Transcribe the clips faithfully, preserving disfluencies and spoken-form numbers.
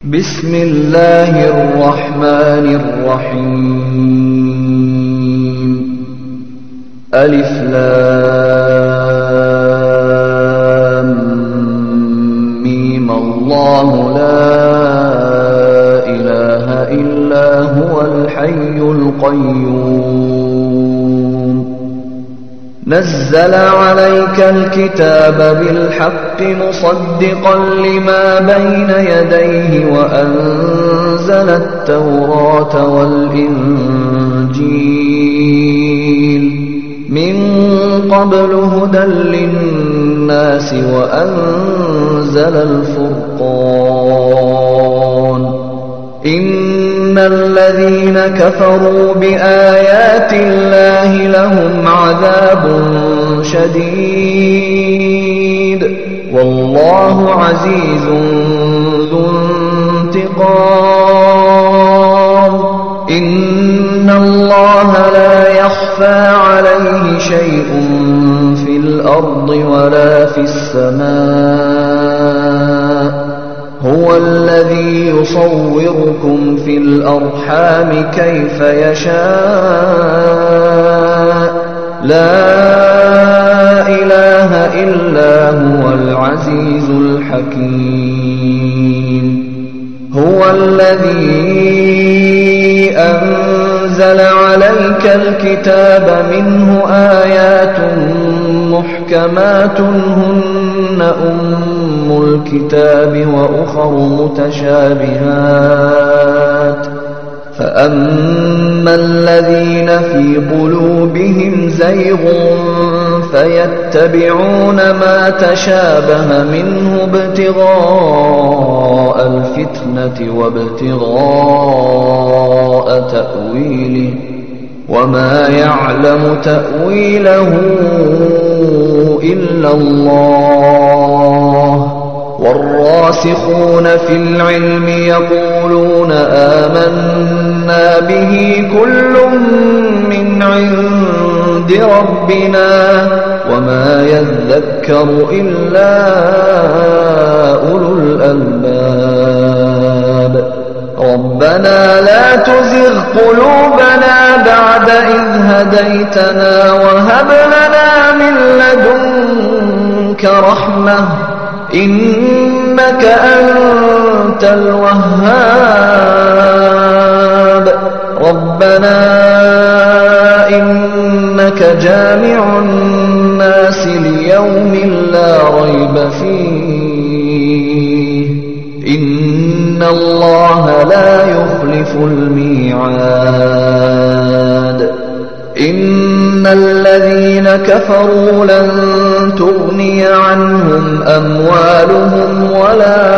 بسم الله الرحمن الرحيم ألف لام ميم الله لا إله إلا هو الحي القيوم نزل عليك الكتاب بالحق مصدقا لما بين يديه وأنزل التوراة والإنجيل من قبل هدى للناس وأنزل الفرقان إن الذين كفروا بآيات الله لهم عذاب شديد والله عزيز ذو انتقام إن الله لا يخفى عليه شيء في الأرض ولا في السماء هو الذي يصوركم في الأرحام كيف يشاء لا إله إلا هو العزيز الحكيم هو الذي أنزل عليك الكتاب منه آيات محكمات هن أم الكتاب وأخر متشابهات فأما الذين في قلوبهم زيغ فيتبعون ما تشابه منه ابتغاء الفتنة وابتغاء تأويله وما يعلم تأويله إلا الله والراسخون في العلم يقولون آمنا به كل من عند ربنا وما يذكر إلا أولو الألباب ربنا لا تزغ قلوبنا بعد إذ هديتنا وهب لنا من لدنك رحمة إنك أنت الوهاب ربنا إنك جامع الناس ليوم لا ريب فيه إن الله لا يخلف الميعاد إن الذين كفروا لن تغني عنهم أموالهم ولا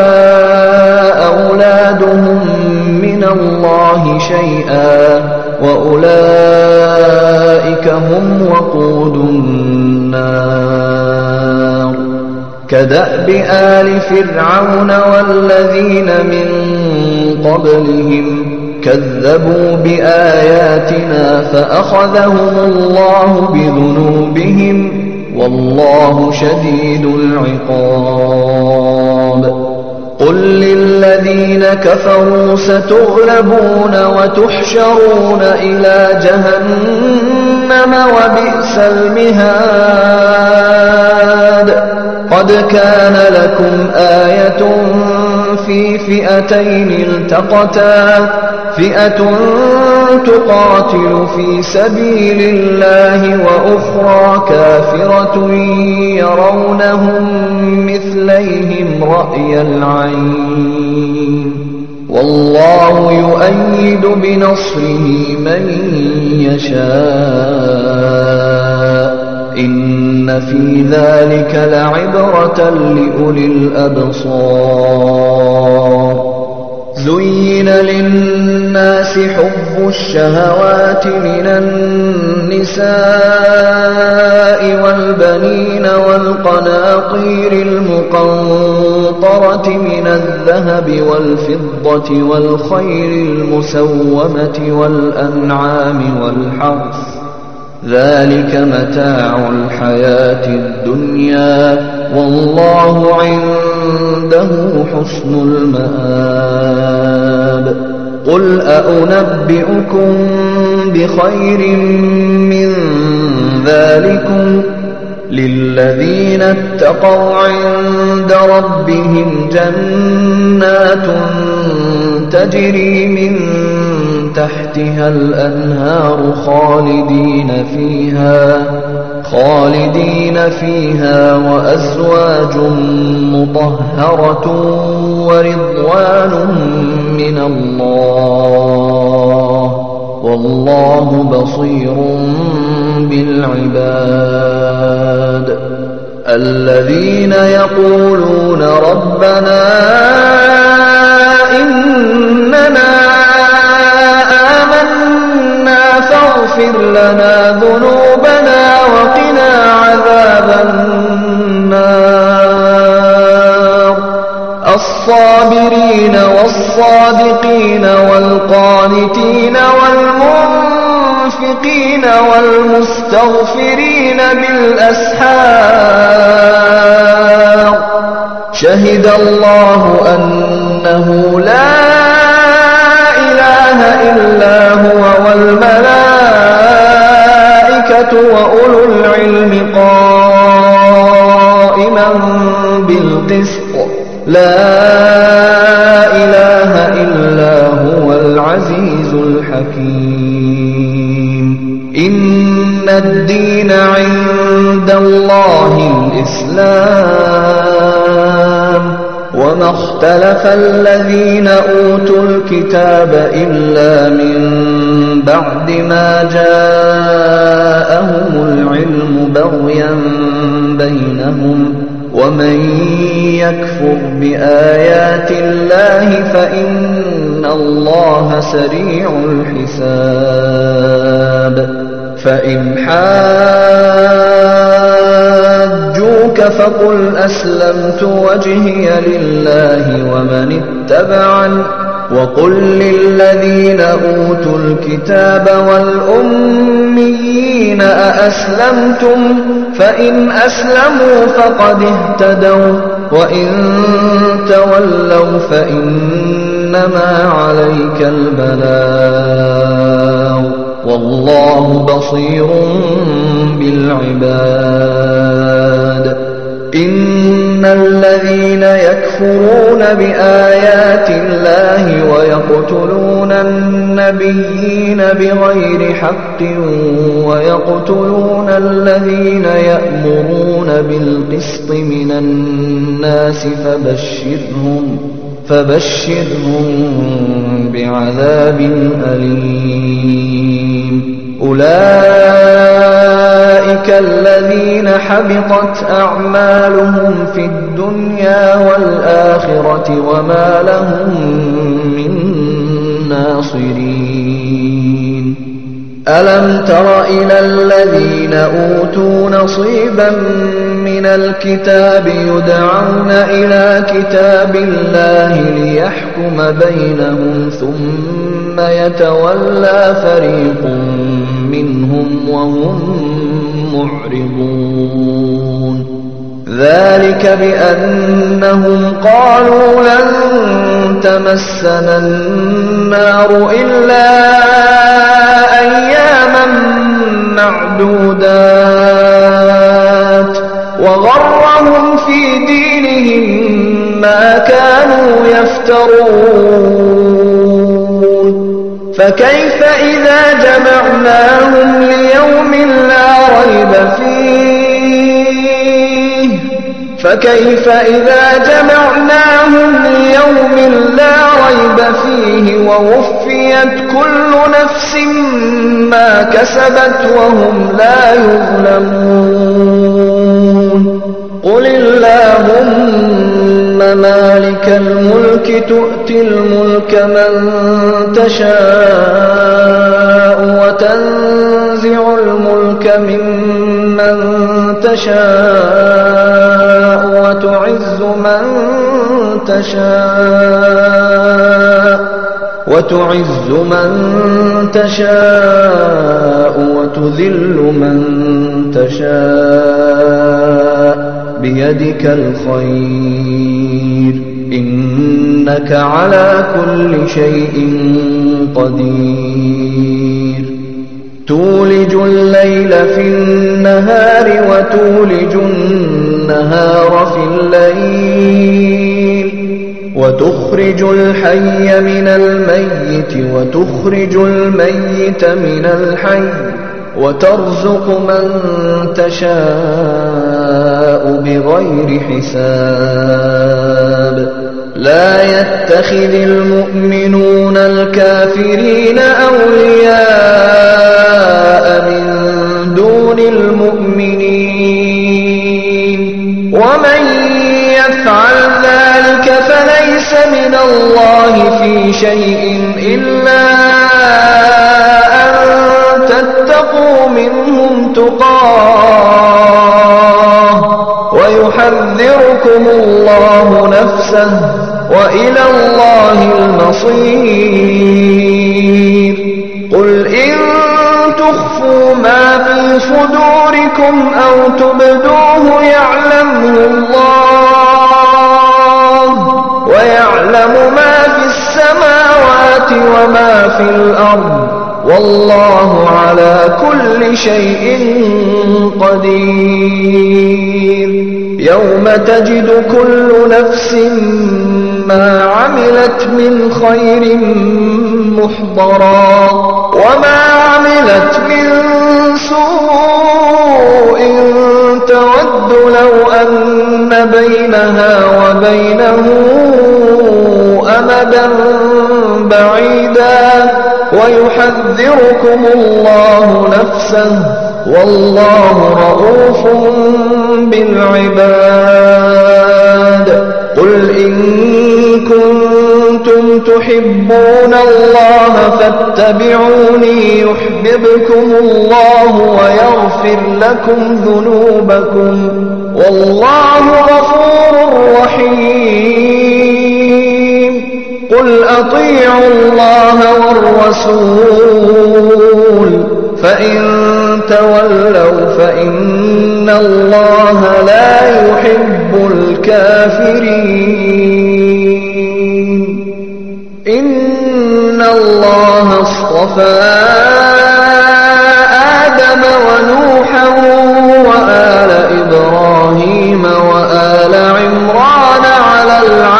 أولادهم من الله شيئا وأولئك هم وقود النار كدأب آل فرعون والذين من قبلهم كذبوا بآياتنا فأخذهم الله بذنوبهم والله شديد العقاب قل للذين كفروا ستغلبون وتحشرون إلى جهنم وبئس المهاد قد كان لكم آية في فئتين التقتا فئة تقاتل في سبيل الله وأخرى كافرة يرونهم مثليهم رأي العين والله يؤيد بنصره من يشاء إن في ذلك لعبرة لأولي الأبصار زين للناس حب الشهوات من النساء والبنين والقناطير المقنطرة من الذهب والفضة والخيل المسومة والأنعام والحرث ذلك متاع الحياة الدنيا والله عنده حسن المآب. قل أأنبئكم بخير من ذلكم للذين اتقوا عند ربهم جنات تجري من تحتها الأنهار خالدين فيها خالدين فيها وأزواج مطهرة ورضوان من الله والله بصير بالعباد. الذين يقولون ربنا إننا آمنا فاغفر لنا ذنوبنا وقنا عذاب النار. الصابرين والصادقين والقانتين والمنفقين والمستغفرين بالأسحار شهد الله أنه لا إله إلا هو والملائكة وأولو العلم قائما بالقسط لا إله إلا هو العزيز الحكيم. إن الدين عند الله الإسلام وما اختلف الذين أوتوا الكتاب إلا من بعد ما جاءهم العلم بغيا بينهم ومن يكفر بآيات الله فإن الله سريع الحساب. فإن حاجوك فقل أسلمت وجهي لله ومن اتبعني وقل للذين أوتوا الكتاب والأميين أأسلمتم فإن أسلموا فقد اهتدوا وإن تولوا فإنما عليك البلاغ والله بصير بالعباد. إن الذين يكفرون بآيات الله ويقتلون النبيين بغير حق ويقتلون الذين يأمرون بالقسط من الناس فبشرهم فبشرهم بعذاب أليم. أولئك الذين حبطت أعمالهم في الدنيا والآخرة وما لهم من ناصرين. ألم تر إلى الذين أوتوا نصيبا من الكتاب يدعون إلى كتاب الله ليحكم بينهم ثم يتولى فريق منهم وهم معرضون. ذلك بأنهم قالوا لن تمسنا النار إلا أياما معدودات وغرهم في دينهم ما كانوا يفترون. فكيف إذا جمعناهم ليوم لا ريب فيه فكيف إذا جمعناهم ليوم لا ريب فيه ووفيت كل نفس ما كسبت وهم لا يظلمون. قل اللهم مالك الملك تؤتي الملك من تشاء وتنزع الملك ممن تشاء وتعز من تشاء وتعز من تشاء وتذل من تشاء بيدك الخير إن إنك على كل شيء قدير تولج الليل في النهار وتولج النهار في الليل وتخرج الحي من الميت وتخرج الميت من الحي وترزق من تشاء بغير حساب لا يتخذ المؤمنون الكافرين أولياء من دون المؤمنين ومن يفعل ذلك فليس من الله في شيء إلا أن تتقوا منهم تقاه ويحذركم الله نفسه وإلى الله المصير قل إن تخفوا ما في صدوركم أو تبدوه يعلمه الله ويعلم ما في السماوات وما في الأرض والله على كل شيء قدير يوم تجد كل نفس ما عملت من خير محضرا وما عملت من سوء تود لو أن بينها وبينه أمدا بعيدا ويحذركم الله نفسه والله رؤوف بالعباد قل إن كنتم تحبون الله فاتبعوني يحببكم الله ويغفر لكم ذنوبكم والله غفور رحيم قل أطيعوا الله والرسول فإن تولوا فإن الله لا يحب الكافرين إن الله اصطفى آدم ونوحا وآل إبراهيم وآل عمران على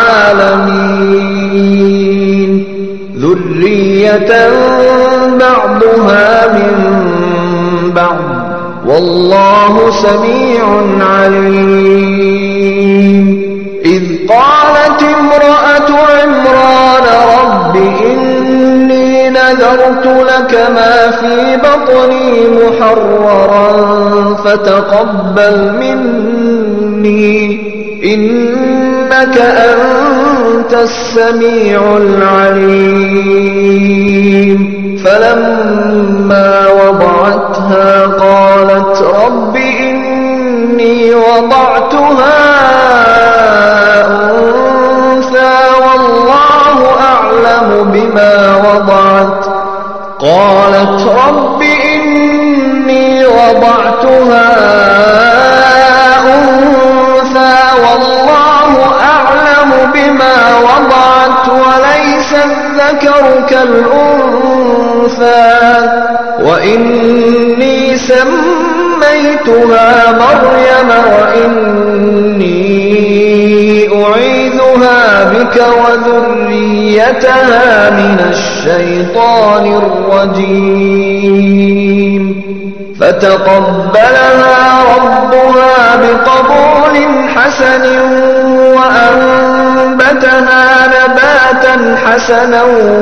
العالمين ذرية بعضها من بعض والله سميع عليم إذ قالت امرأة عمران رب إني نذرت لك ما في بطني محررا فتقبل مني إنك أنت السميع العليم فلما وضعتها قالت رب إني وضعتها أنثى والله أعلم بما وضعت قالت رب إني وضعتها أنثى والله أعلم بما وضعت وليس الذكر كالأنثى وإني سميتها مريم وإني أعيذها بك وذريتها من الشيطان الرجيم فتقبلها ربها بقبول حسن وأنبتها نباتا حسنا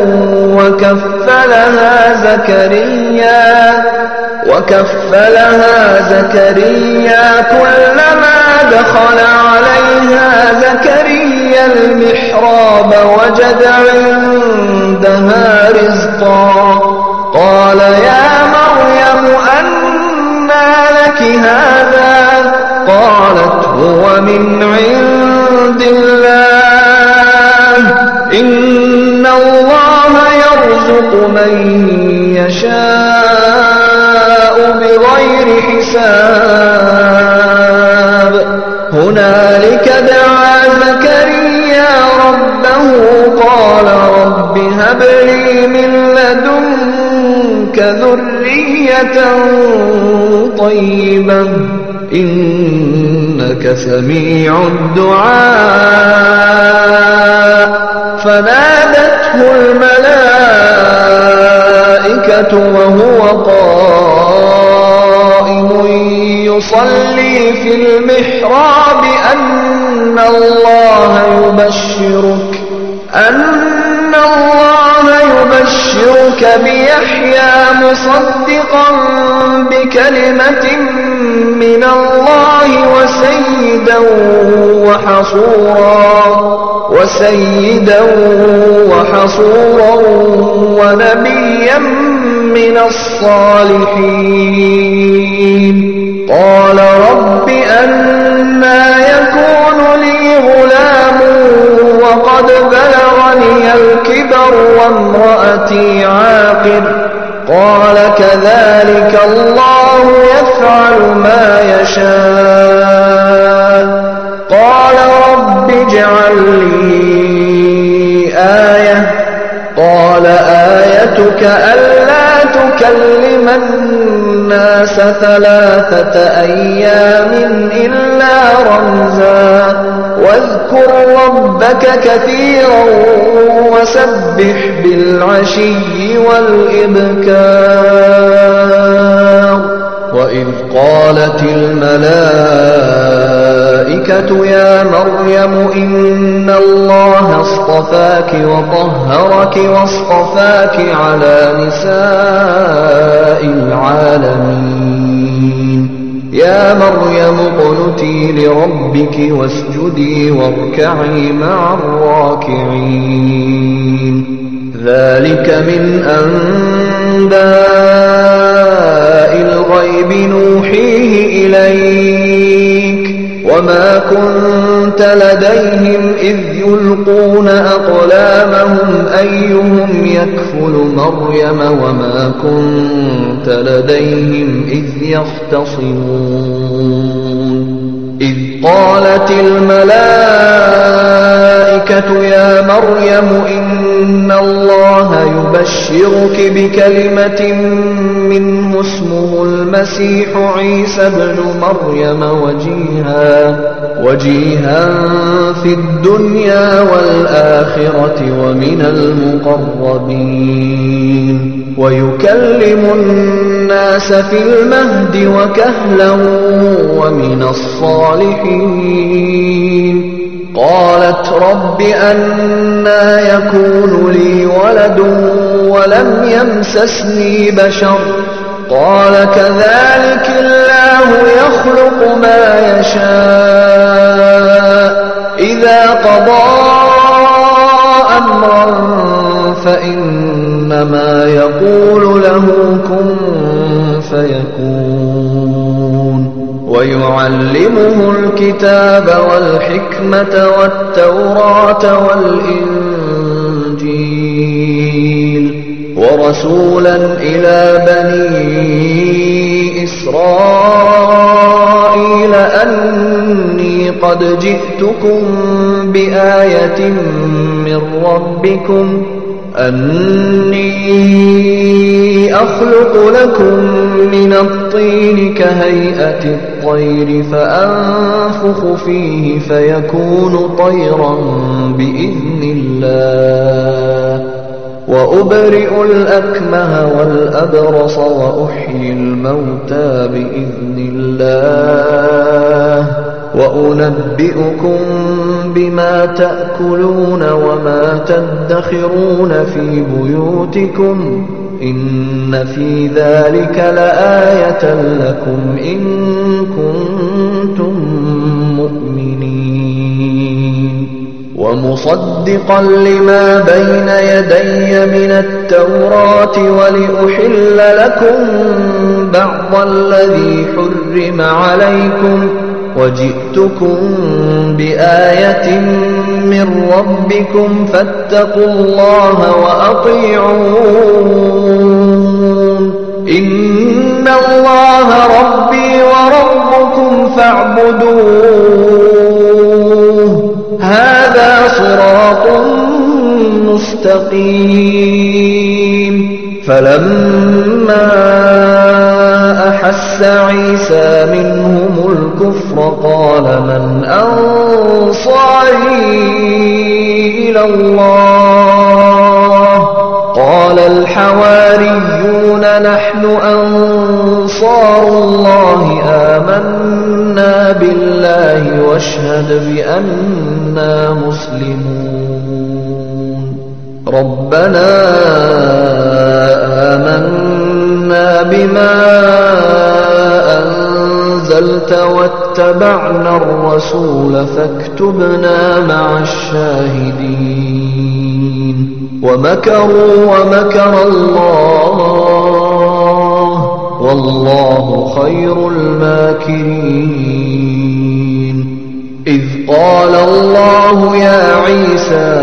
وكفلها زكريا وكفلها زكريا كلما دخل عليها زكريا المحراب وجد عندها رزقا قال يا مريم أنى لك هذا قالت هو من عند الله إن الله يرزق من يشاء بغير حساب هنالك دعا زكريا ربه رب هب لي من لدنك ذرية طيبة إنك سميع الدعاء فنادته الملائكة وهو قائم يصلي في المحراب أن الله يبشرك أن الله يبشرك بيحيى مصدقا بكلمة من الله وسيدا وحصورا وسيدا وحصورا ونبيا من الصالحين قال رب أنى يكون لي غلام وقد بلغني الكبر وامرأتي عاقر قال كذلك الله يفعل ما يشاء قال رب اجعل لي آية قال آيتك ألا تكلم الناس ثلاثة أيام إلا رمزا واذكر ربك كثيرا وسبح بالعشي والإبكار وإذ قالت الملائكة يا مريم إن الله اصطفاك وطهرك واصطفاك على نساء العالمين يا مريم اقنتي لربك واسجدي واركعي مع الراكعين ذلك من أنباء الغيب نوحيه إليك وما كنت لديهم إذ يلقون أقلامهم أيهم يكفل مريم وما كنت لديهم إذ يختصمون إذ قالت الملائكة يا مريم إن الله يبشرك بكلمة منه اسمه المسيح عيسى ابن مريم وجيها وجيها في الدنيا والآخرة ومن المقربين ويكلم الناس في المهد وكهلا ومن الصالحين قالت رب أنى يكون لي ولد ولم يمسسني بشر قال كذلك الله يخلق ما يشاء إذا قضى أمرا فإنما يقول له كن فيكون ويعلمه الكتاب والحكمة والتوراة والإنجيل ورسولا إلى بني إسرائيل أني قد جئتكم بآية من ربكم أني أخلق لكم من الطين كهيئة الطير فأنفخ فيه فيكون طيرا بإذن الله وأبرئ الأكمه والأبرص وأحيي الموتى بإذن الله وأنبئكم بما تأكلون وما تدخرون في بيوتكم إن في ذلك لآية لكم إن كنتم مؤمنين ومصدقا لما بين يدي من التوراة ولأحل لكم بعض الذي حرم عليكم وجئتكم بآية من ربكم فاتقوا الله وأطيعون إن الله ربي وربكم فاعبدوه هذا صراط مستقيم فلما أحس عيسى منهم الكفر قال من أنصاري إلى الله قال الحواريون نحن أنصار الله آمنا بالله واشهد بأننا مسلمون ربنا آمنا بما أنزلت واتبعنا الرسول فاكتبنا مع الشاهدين ومكروا ومكر الله والله خير الماكرين إذ قال الله يا عيسى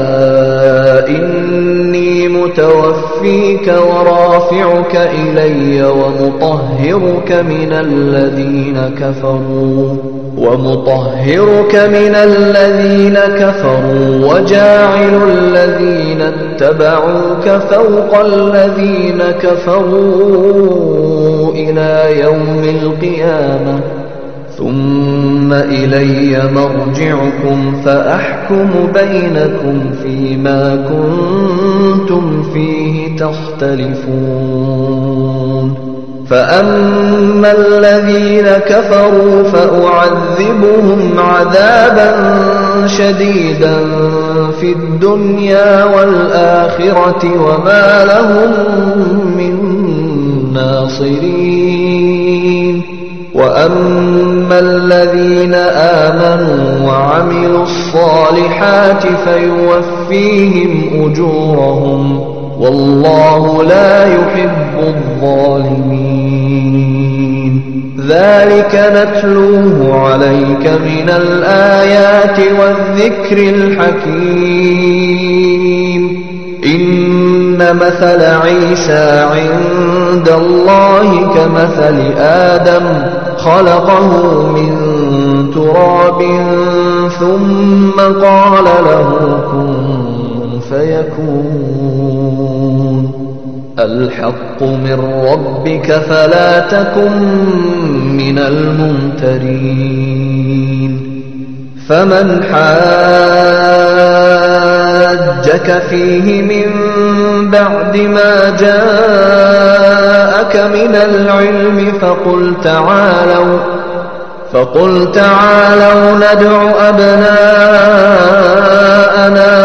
إني متوفيك ورافعك إلي ومطهرك من الذين كفروا ومطهرك من الذين كفروا وجاعل الذين اتبعوك فوق الذين كفروا إلى يوم القيامة ثم إلي مرجعكم فأحكم بينكم فيما كنتم فيه تختلفون فأما الذين كفروا فأعذبهم عذابا شديدا في الدنيا والآخرة وما لهم من ناصرين وأما الذين آمنوا وعملوا الصالحات فيوفيهم أجورهم والله لا يحب الظالمين ذلك نتلوه عليك من الآيات والذكر الحكيم إن مثل عيسى عند الله كمثل آدم خلقه من تراب ثم قال له كن فيكون الحق من ربك فلا تكن من الممترين فمن حاجك فيه من بعد ما جاءك من العلم فقل تعالوا فقل تعالوا ندع أبناءنا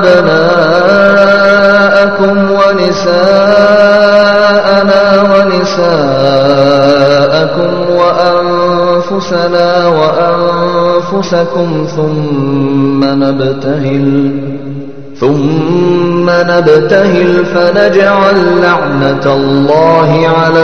وأبناءكم ونساءنا ونساءكم وأنفسنا وأنفسكم ثم نبتهل ثم نبتهل فنجعل لعنة الله على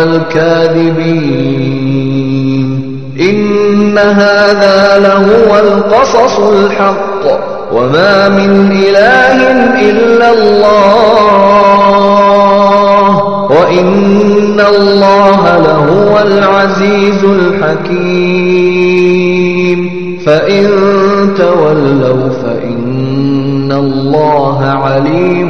الكاذبين إن هذا لهو القصص الحق وما من إله إلا الله وإن الله لهو العزيز الحكيم فإن تولوا فإن الله عليم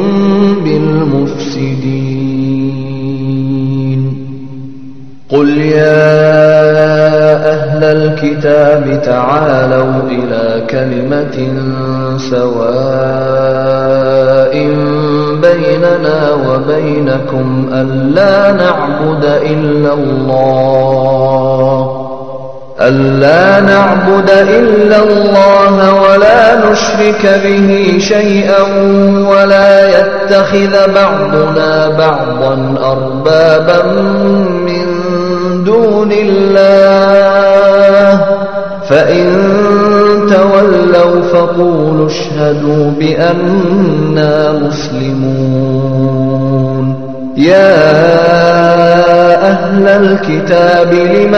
بالمفسدين قل يا أهل الكتاب تعالوا إلى كلمة سواء بيننا وبينكم ألا نعبد إلا الله ألا نعبد إلا الله ولا نشرك به شيئا ولا يتخذ بعضنا بعضا أربابا من دون الله فإن تولوا فقولوا اشهدوا بأننا مسلمون يا أهل الكتاب لم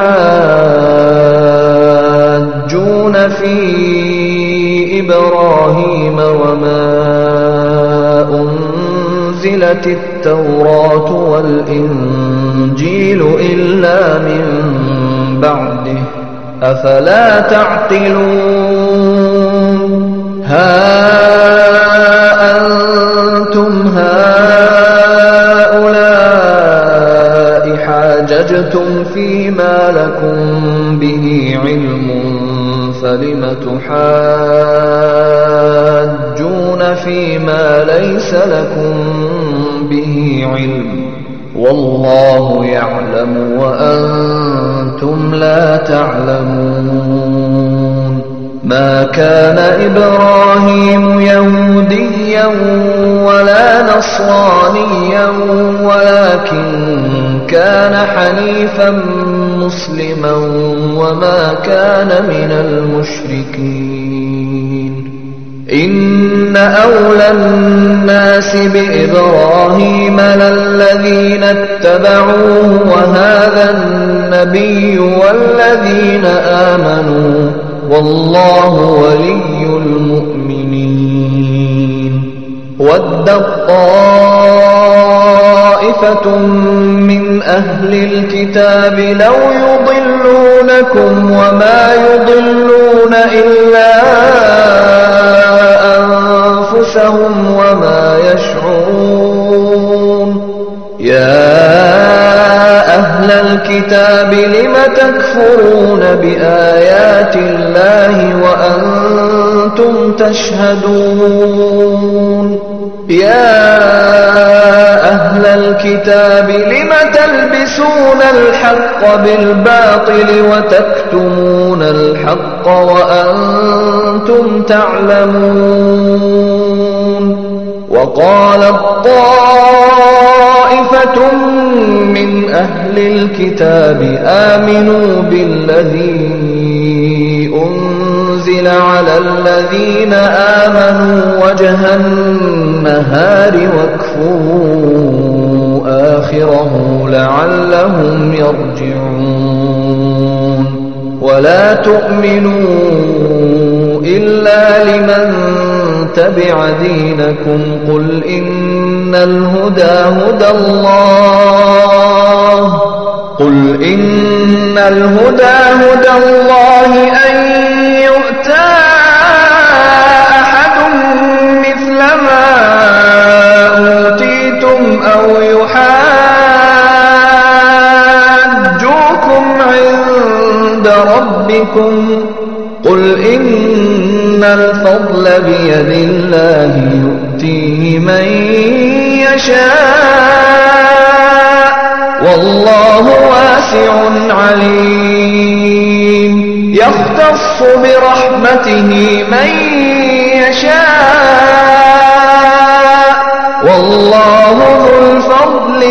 تحاجون في إبراهيم وما أنزلت التوراة والإنجيل إلا من بعده أفلا تعقلون ها أنتم هؤلاء حاججتم فيما لكم به علم فلم تحاجون فيما ليس لكم به علم والله يعلم وأنتم لا تعلمون ما كان إبراهيم يهوديا ولا نصرانيا ولكن كان حنيفا مسلما وما كان من المشركين إن أولى الناس بإبراهيم للذين اتبعوه وهذا النبي والذين آمنوا والله ولي المؤمنين ودت طائفة من أهل الكتاب لو يضلونكم وما يضلون إلا أنفسهم وما يشعرون يا أهل الكتاب لم تكفرون بآيات الله وأنتم تشهدون يا أهل الكتاب لم تلبسون الحق بالباطل وتكتمون الحق وأنتم تعلمون وقالت طائفة من أهل الكتاب آمنوا بالذي أنزل على الذين آمنوا وجه النهار واكفروا آخره لعلهم يرجعون ولا تؤمنوا إلا لمن تبع دينكم قل إن الهدى هدى الله قل إن الهدى هدى الله أن يؤتى أحد مثل ما أوتيتم أو يحاجوكم عند ربكم قل إن الفضل بيد الله يؤتيه من يشاء والله واسع عليم يختص برحمته من يشاء والله ذو الفضل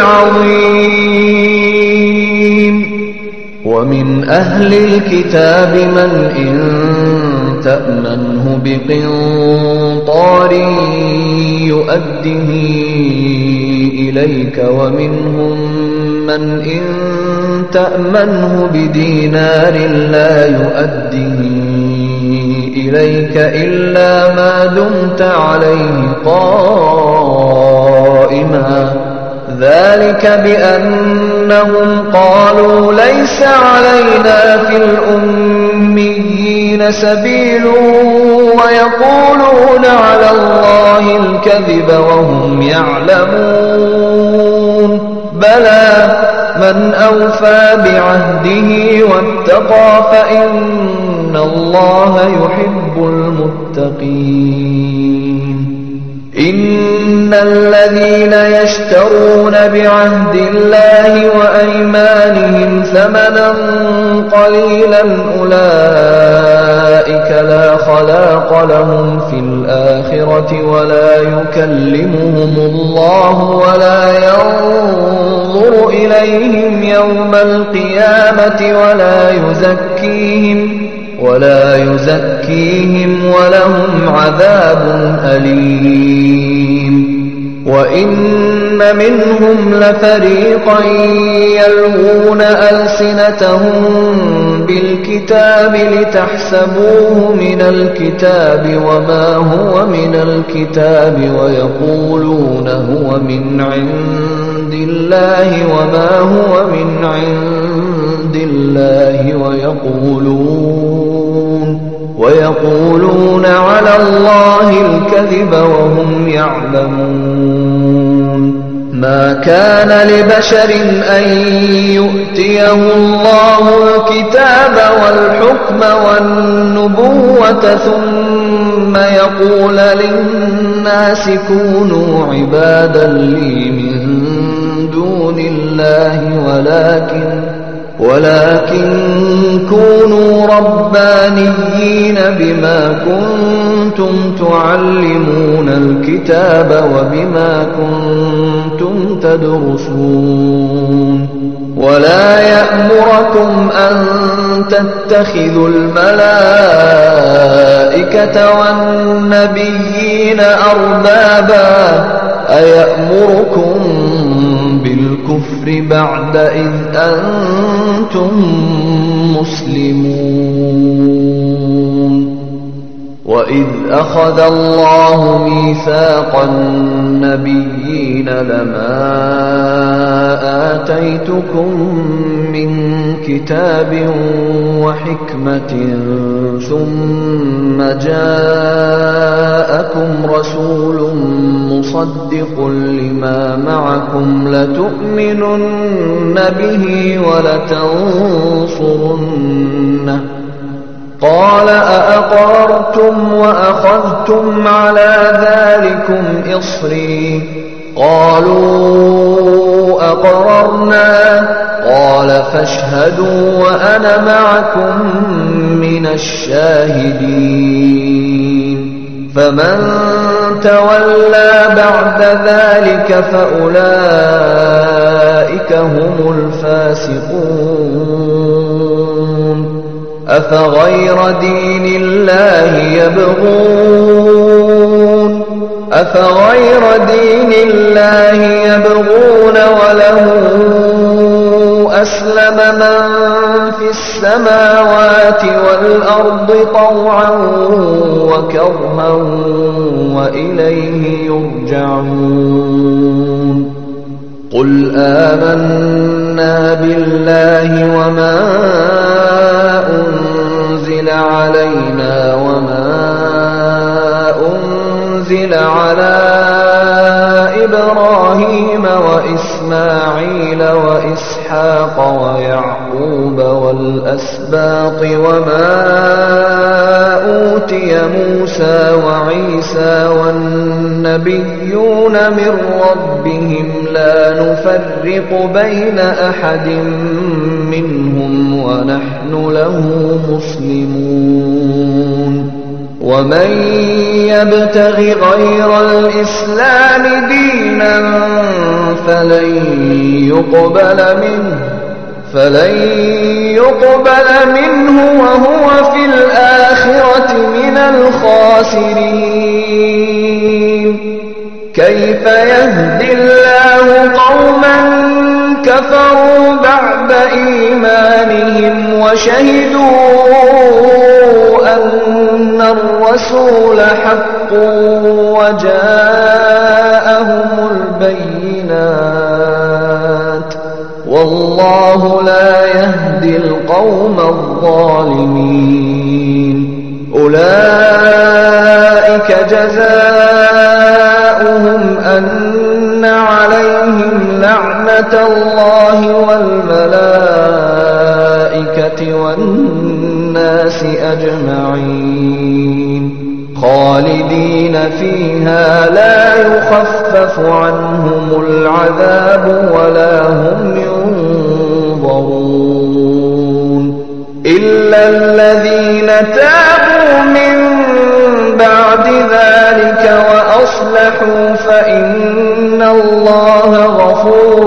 العظيم ومن أهل الكتاب من إن تأمنه بقنطار يؤده إليك ومنهم من إن تأمنه بدينار لا يؤده إليك إلا ما دمت عليه قائما ذلك بأنهم قالوا ليس علينا في الأميين سبيل ويقولون على الله الكذب وهم يعلمون بلى من أوفى بعهده واتقى فإن الله يحب المتقين إن الذين يشترون بعهد الله وأيمانهم ثمنا قليلا أولئك لا خلاق لهم في الآخرة ولا يكلمهم الله ولا ينظر إليهم يوم القيامة ولا يزكيهم ولا يزكيهم ولهم عذاب أليم وإن منهم لفريقا يلوون ألسنتهم بالكتاب لتحسبوه من الكتاب وما هو من الكتاب ويقولون هو من عند الله وما هو من عند الله ويقولون ويقولون على الله الكذب وهم يعلمون ما كان لبشر أن يؤتيه الله الكتاب والحكم والنبوة ثم يقول للناس كونوا عبادا لي من دون الله ولكن ولكن كونوا ربانيين بما كنتم تعلمون الكتاب وبما كنتم تدرسون ولا يأمركم أن تتخذوا الملائكة والنبيين أربابا أيأمركم بالكفر بعد إذ أنتم مسلمون وإذ أخذ الله ميثاق النبيين لما آتيتكم من كتاب وحكمة ثم جاءكم رسول مصدق لما معكم لتؤمنن به ولتنصرنه قال أأقررتم وأخذتم على ذلكم إصري قالوا أقررنا قال فاشهدوا وأنا معكم من الشاهدين فمن تولى بعد ذلك فأولئك هم الفاسقون أفغير دين الله يبغون أفغير دين الله يبغون وله أسلم من في السماوات والأرض طوعا وكرها وإليه يرجعون قل آمنا بالله وما أنزل علينا وما أنزل على إبراهيم وإسماعيل وإسحاق ويعقوب والأسباط وما أوتي موسى وعيسى والنبيون من ربهم لا نفرق بين أحد منهم ونحن له مسلمون ومن يبتغ غير الإسلام دينا فلن يقبل منه فلن يقبل منه وهو في الآخرة من الخاسرين كيف يهدي الله قوما كفروا بعد إيمانهم وشهدوا أن الرسول حق وجاءهم البينات والله لا يهدي القوم الظالمين أولئك جزاؤهم أن عليهم لعنة الله والملائكة والناس أجمعين خالدين فيها لا يخفف عنهم العذاب ولا هم ينظرون إلا الذين تابوا من بعد ذلك وأصلحوا فإن الله غفور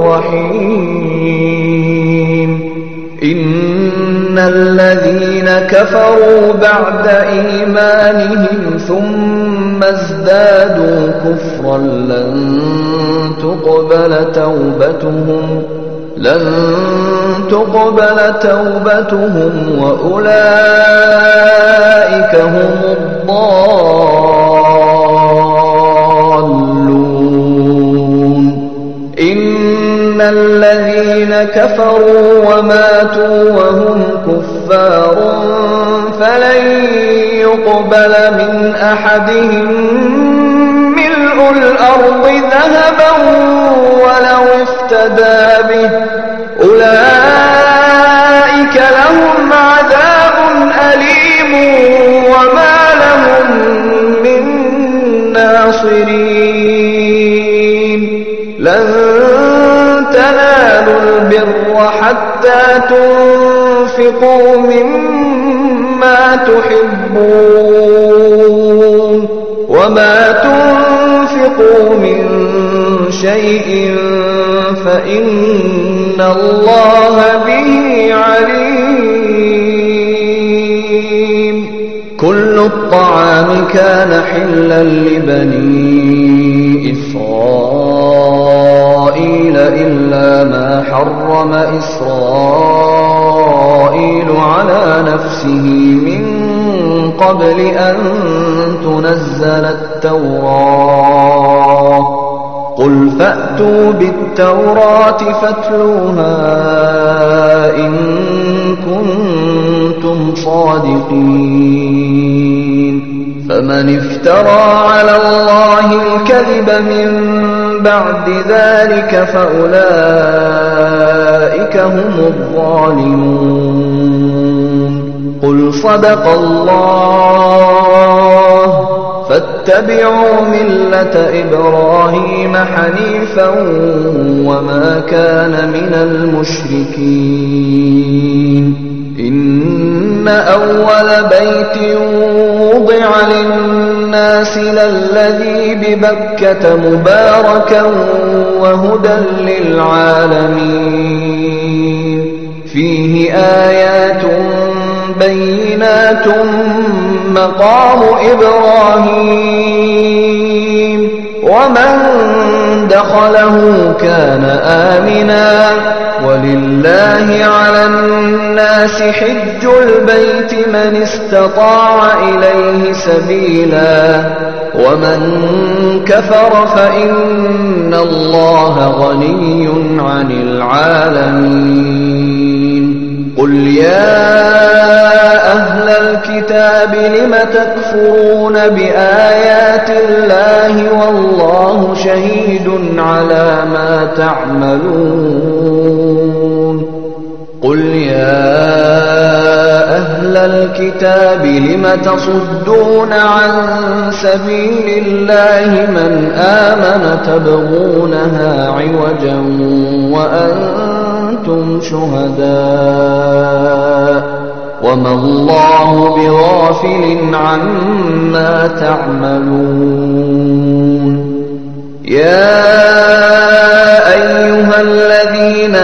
رحيم إن الذين كفروا بعد إيمانهم ثم ازدادوا كفرا لن تقبل توبتهم لن تقبل توبتهم وأولئك هم الضالون إن الذين كفروا وماتوا وهم كفار فلن يقبل من أحدهم ملء الأرض ذهبا ولو افتدى به أولئك لهم عذاب أليم وما لهم من ناصرين لن تنالوا البر حتى تنفقوا مما تحبون وما تنفقوا من شيء فإن الله به عليم كل الطعام كان حلا لبني إسرائيل إلا ما حرم إسرائيل على نفسه من قبل أن تنزل التوراة قل فأتوا بالتوراة فاتلوها إن كنتم صادقين فمن افترى على الله الكذب من بعد ذلك فأولئك هم الظالمون قل صدق الله فاتبعوا ملة إبراهيم حنيفا وما كان من المشركين إن أول بيت وضع للناس للذي ببكة مباركا وهدى للعالمين فيه آيات بينات مقام إبراهيم ومن دخله كان آمنا ولله على الناس حج البيت من استطاع إليه سبيلا ومن كفر فإن الله غني عن العالمين قل يا أهل الكتاب لم تكفرون بآيات الله والله شهيد على ما تعملون قل يا أهل الكتاب لم تصدون عن سبيل الله من آمن تبغونها عوجا وأنتم شهداء وما الله بغافل عما تعملون يا أيها الذين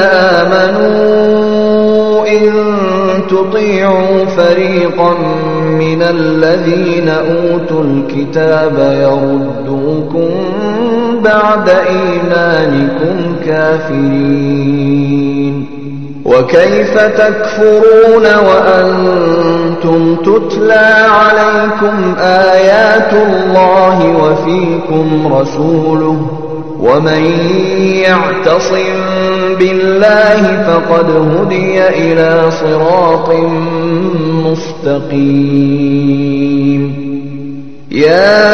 آمنوا إن تطيعوا فريقا من الذين أوتوا الكتاب يردوكم بعد إيمانكم كافرين وكيف تكفرون وأنتم تتلى عليكم آيات الله وفيكم رسوله ومن يعتصم بالله فقد هدي إلى صراط مستقيم يا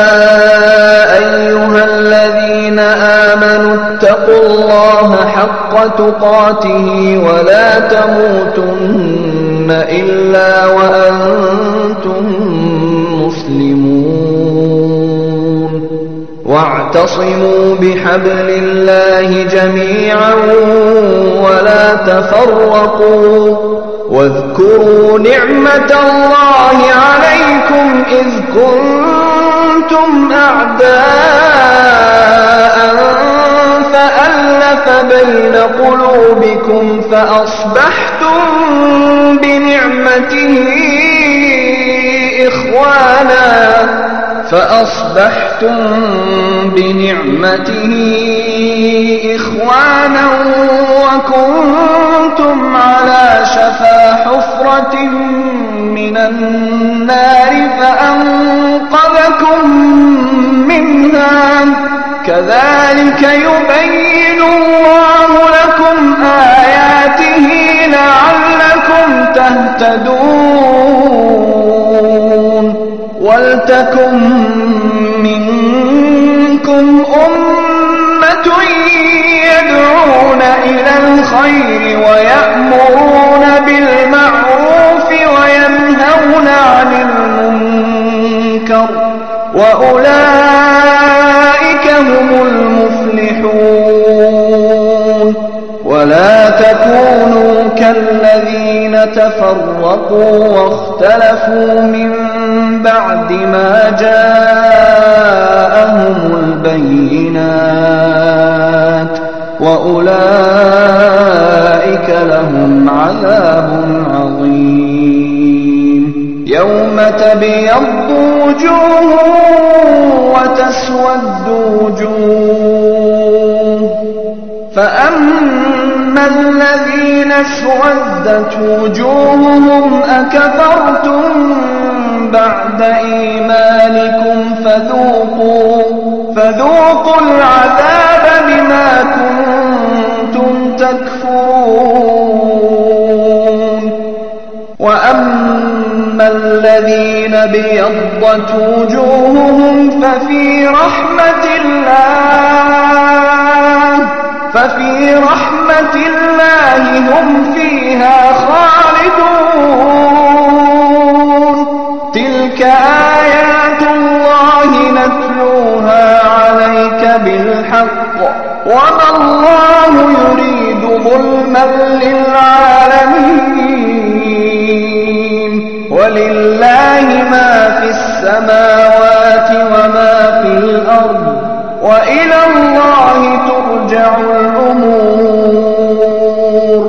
أيها الذين آمنوا اتقوا الله حق تقاته ولا تموتن إلا وأنتم مسلمون واعتصموا بحبل الله جميعا ولا تفرقوا واذكروا نعمة الله عليكم إذ كنتم أعداء فألف بين قلوبكم فأصبحتم بنعمته إخوانا فأصبحتم بنعمته إخوانا وكنتم على شفا حفرة من النار فأنقذكم منها كذلك يبين الله لكم آياته لعلكم تهتدون ولتكن منكم أمة يدعون إلى الخير ويأمرون بالمعروف وينهون عن المنكر وأولئك هم المفلحون ولا تكونوا كالذين تفرقوا واختلفوا من بعد ما جاءهم البينات وأولئك لهم عذاب عظيم يوم تبيض وجوه وتسود وجوه فأما الذين اسودت وجوههم أكفرتم بعد إيمانكم فذوقوا فذوقوا العذاب بما كنتم تكفرون وأما الذين ابيضت وجوههم ففي رحمة الله ففي رحمة الله هم فيها خالدون تلك آيات الله نتلوها عليك بالحق وما الله يريد ظلما للعالمين ولله ما في السماوات وما في الأرض وإلى الله ترجع الأمور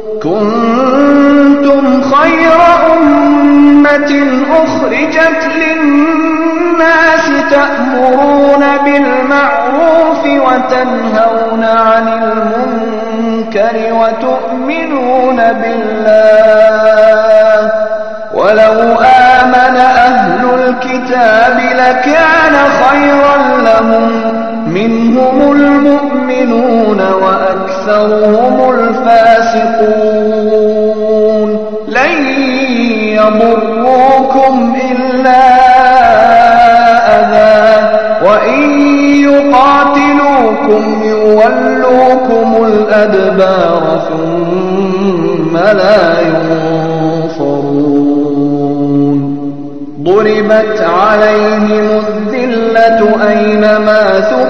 كنتم خير أمة أخرجت للناس تأمرون بالمعروف وتنهون عن المنكر وتؤمنون بالله ولو آمن أهل الكتاب لكان خيرا لهم منهم المؤمنون وأكثرهم الفاسقون لن يضروكم إلا أذى وإن يقاتلوكم يولوكم الأدبار ثم لا ينصرون ضربت عليهم الذلة أينما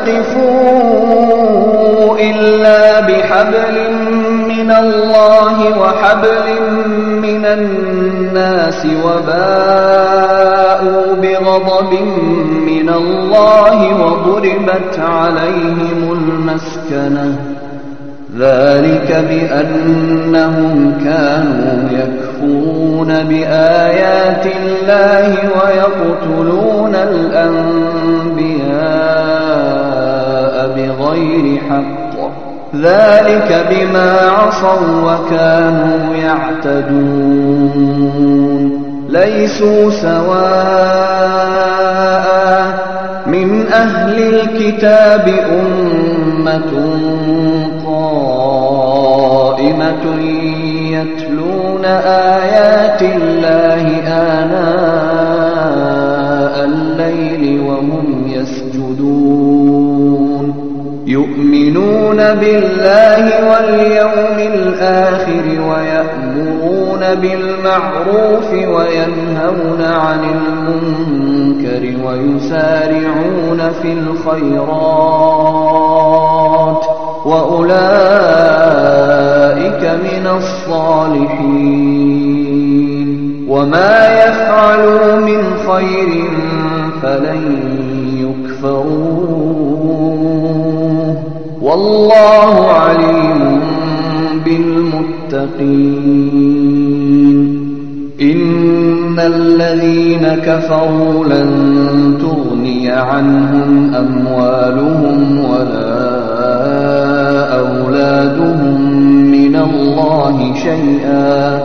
ثقفوا إلا بحبل من الله وحبل من الناس وباءوا بغضب من الله وضربت عليهم المسكنة ذلك بأنهم كانوا يكفرون بآيات الله ويقتلون الأنبياء بغير حق ذلك بما عصوا وكانوا يعتدون ليسوا سواء من أهل الكتاب أمة قائمة يتلون آيات الله آناء الليل وهم يسجدون يؤمنون بالله واليوم الآخر ويأمرون بالمعروف وينهون عن المنكر ويسارعون في الخيرات وأولئك من الصالحين وما يفعلوا من خير فلن يكفروه والله عليم بالمتقين إن الذين كفروا لن تغني عنهم أموالهم ولا أولادهم من الله شيئا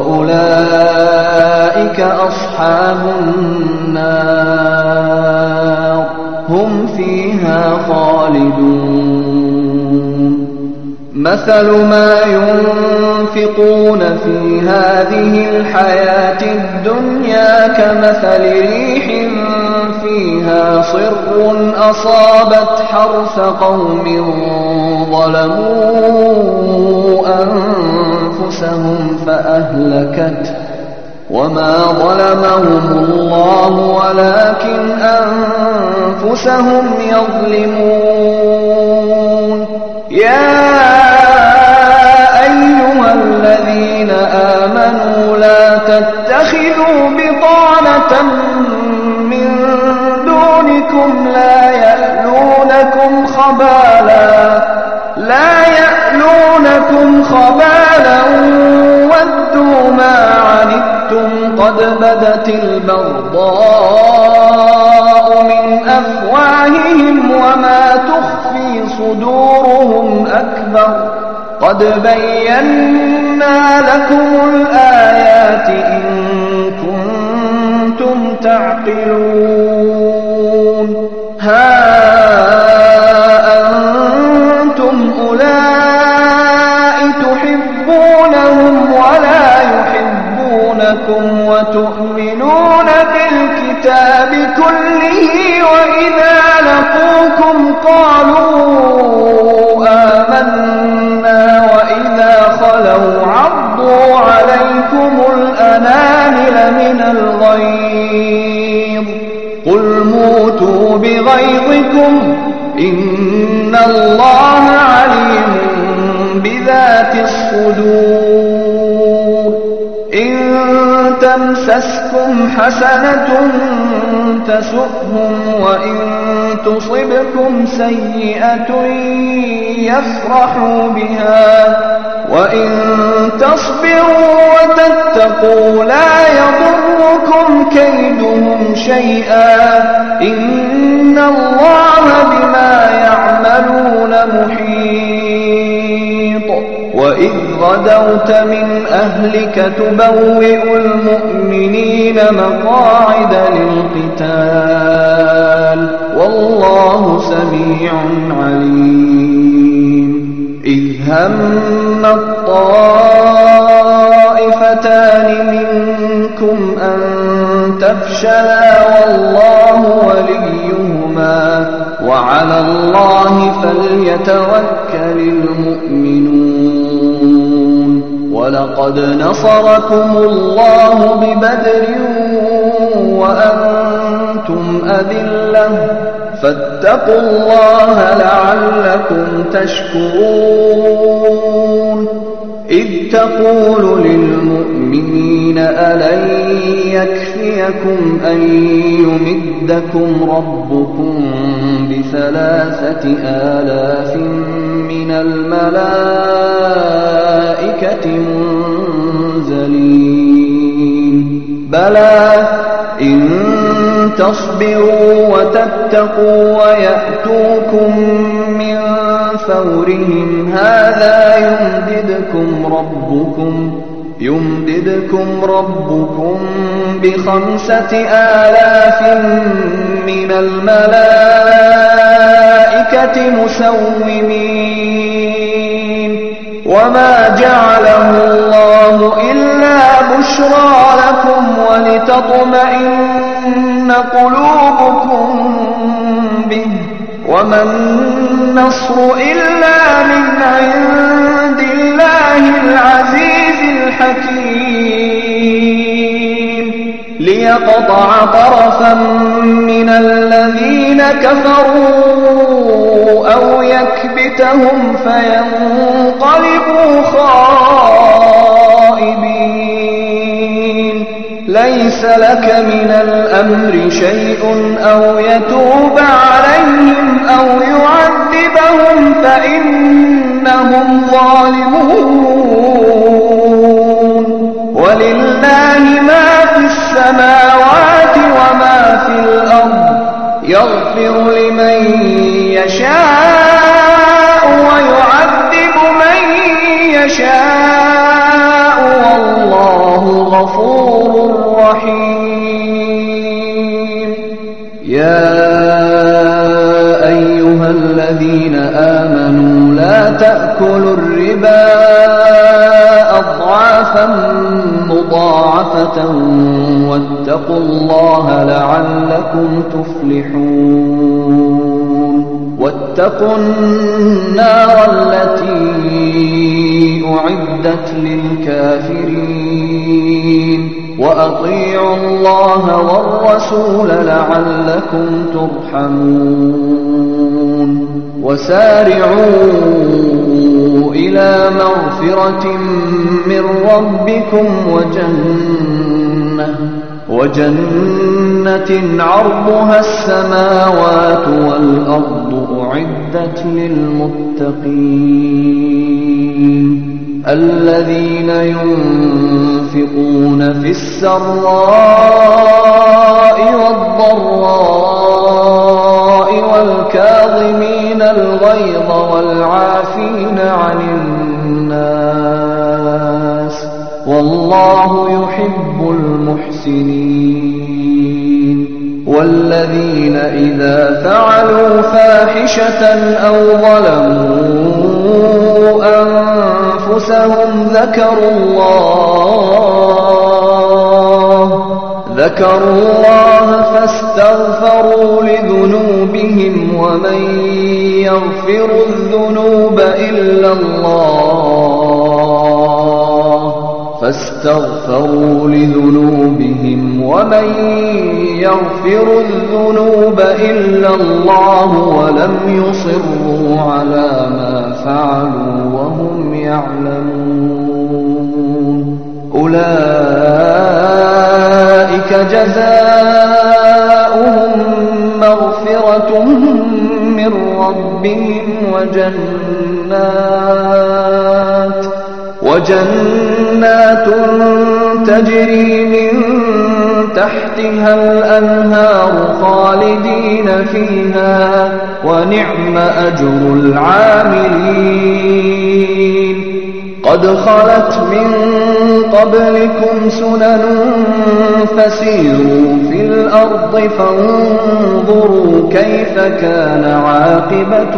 وأولئك أصحاب النار هم فيها خالدون خالدون مثل ما ينفقون في هذه الحياة الدنيا كمثل ريح فيها صر أصابت حرث قوم ظلموا أنفسهم فأهلكته وما ظلمهم الله ولكن أنفسهم يظلمون يا أيها الذين آمنوا لا تتخذوا بطانة من دونكم لا يألونكم خبالا لا يألونكم خبالا ودوا ما عنتم قد بدت البغضاء من أفواههم وما تخفي صدورهم أكبر قد بينا لكم الآيات إن كنتم تعقلون ها أنتم أولئك تحبونهم ولا يحبونكم وتؤمنون بالكتاب كله وإذا لقوكم قالوا آمنا وإذا خلوا عضوا عليكم الأنامل من الغيظ قل موتوا بغيظكم إن الله عليم بذات الصدور إن تمسسكم حسنة تسؤهم وإن تصبكم سيئة يفرحوا بها وإن تصبروا وتتقوا لا يضركم كيدهم شيئا إن الله بما يعملون محيط وإذ غدوت من أهلك تبوئ المؤمنين مقاعد للقتال والله سميع عليم إذ هم الطائفتان منكم أن تفشلا والله وليهما وعلى الله فليتوكل المؤمنون ولقد نصركم الله ببدر وأنتم أذلة فاتقوا الله لعلكم تشكرون إذ تقول للمؤمنين ألن يكفيكم أن يمدكم ربكم بثلاثة آلاف من الملائكة منزلين بلى إن تصبروا وتتقوا ويأتوكم من فورهم هذا يمددكم ربكم يمددكم ربكم بخمسة آلاف من الملائكة مسومين وما جعله الله إلا بشرى لكم ولتطمئن قلوبكم به وما النصر إلا من عند الله العزيز الحكيم ليقطع طرفا من الذين كفروا أو يكبتهم فينقلبوا خائبين ليس لك من الأمر شيء أو يتوب عليهم أو يعذبهم فإنهم ظالمون ولله ما في السماوات وما في الأرض يغفر لمن يشاء ويعذب من يشاء والله غفور رحيم يا أيها الذين الذين آمنوا لا تأكلوا الربا أضعافا مضاعفة واتقوا الله لعلكم تفلحون واتقوا النار التي أعدت للكافرين وأطيعوا الله والرسول لعلكم ترحمون وسارعوا إلى مغفرة من ربكم وجنة وجنة عرضها السماوات والأرض أعدت للمتقين الذين ينفقون في السراء والضراء والكاظمين الغيظ والعافين عن الناس والله يحب المحسنين والذين إذا فعلوا فاحشة أو ظلموا أنفسهم ذكروا الله ذكروا الله فاستغفروا لذنوبهم ومن يغفر الذنوب إلا الله فاستغفروا لذنوبهم ومن يغفر الذنوب إلا الله ولم يصروا على ما فعلوا وهم يعلمون أولئك جزاؤهم مغفرة من ربهم وجنات وجنات تجري من تحتها الأنهار خالدين فيها ونعم أجر العاملين قد خلت من قبلكم سنن فسيروا في الأرض فانظروا كيف كان عاقبة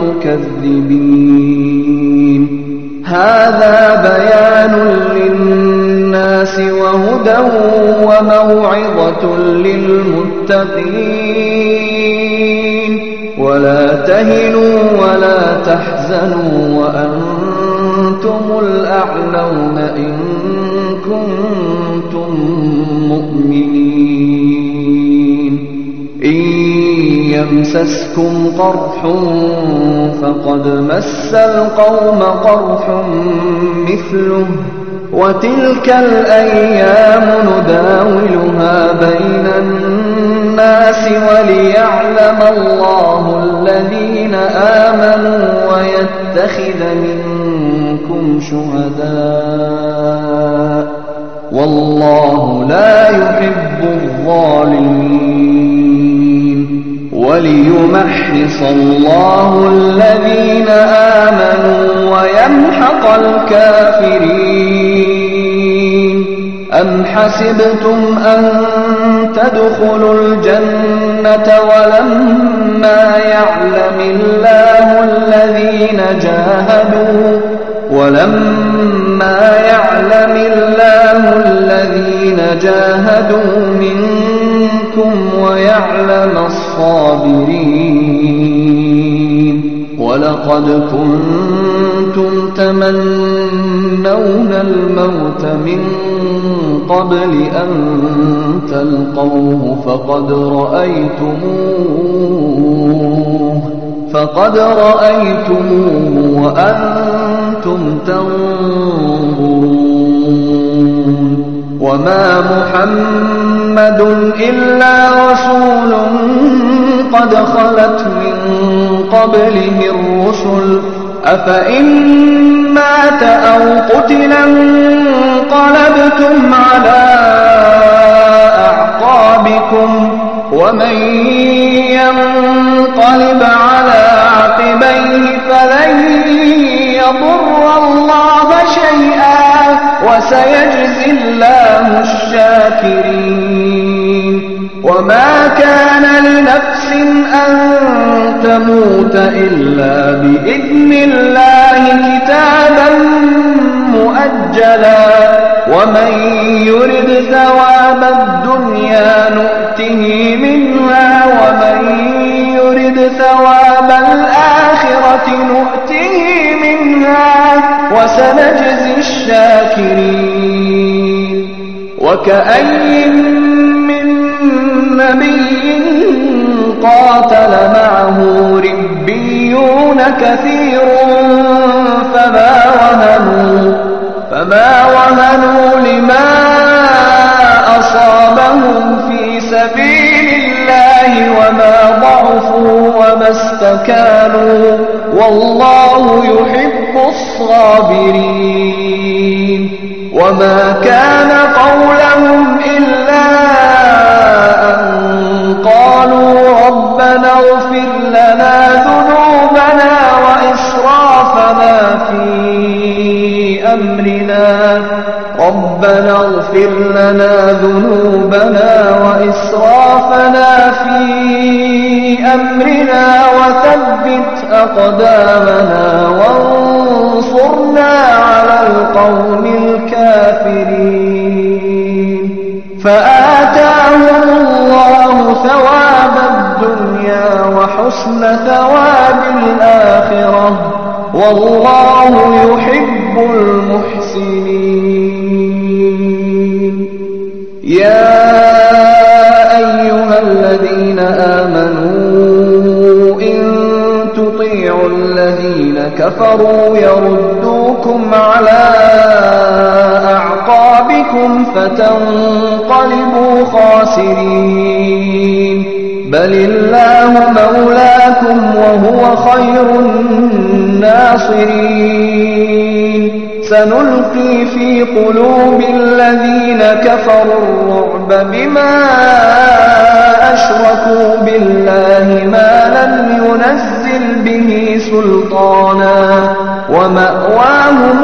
المكذبين هذا بيان للناس وهدى وموعظة للمتقين ولا تهنوا ولا تحزنوا وأنتم الأعلون إن كنتم مؤمنين إن يمسسكم قرح فقد مس القوم قرح مثله وتلك الأيام نداولها بين الناس وليعلم الله الذين آمنوا ويتخذ منكم شهداء والله لا يحب الظالمين وليمحص الله الذين آمنوا ويمحق الكافرين أم حسبتم أن تدخلوا الجنة ولما يعلم الله الذين جاهدوا ولما يعلم الله الذين جاهدوا منكم ويعلم الصابرين ولقد كنتم تمنون الموت من قبل أن تلقوه فقد رأيتموه فقد رأيتموه وأنتم تنظرون وما محمد إلا رسول قد خلت من قبله الرسل أفإن مات أو قتل انقلبتم على أعقابكم ومن ينقلب على عقبيه فلن يضر الله شيئا وسيجزي الله الشاكرين وما كان لنفس أن تموت إلا بإذن الله كتابا مؤجلا ومن يرد ثواب الدنيا نؤته منها ومن يرد ثواب الآخرة نؤته منها وسنجزي الشاكرين وكأي من نبي قاتل معه ربيون كثير فما وهنوا فما وهنوا لما أصابهم في سبيل الله وما ضعفوا وما استكانوا والله يحب الصابرين وما كان قولهم إلا أن قالوا ربنا اغفر لنا ذنوبنا وإسرافنا في أمرنا ربنا اغفر لنا ذنوبنا وإسرافنا في أمرنا وثبت أقدامنا وانصرنا على القوم الكافرين فآتاهم الله ثواب الدنيا وحسن ثواب الآخرة والله يحب المحسنين يا أيها الذين آمنوا إن تطيعوا الذين كفروا يردوكم على أعقابكم فتنقلبوا خاسرين بل الله مولاكم وهو خير الناصرين سنلقي في قلوب الذين كفروا الرعب بما أشركوا بالله ما لم ينزل به سلطانا ومأواهم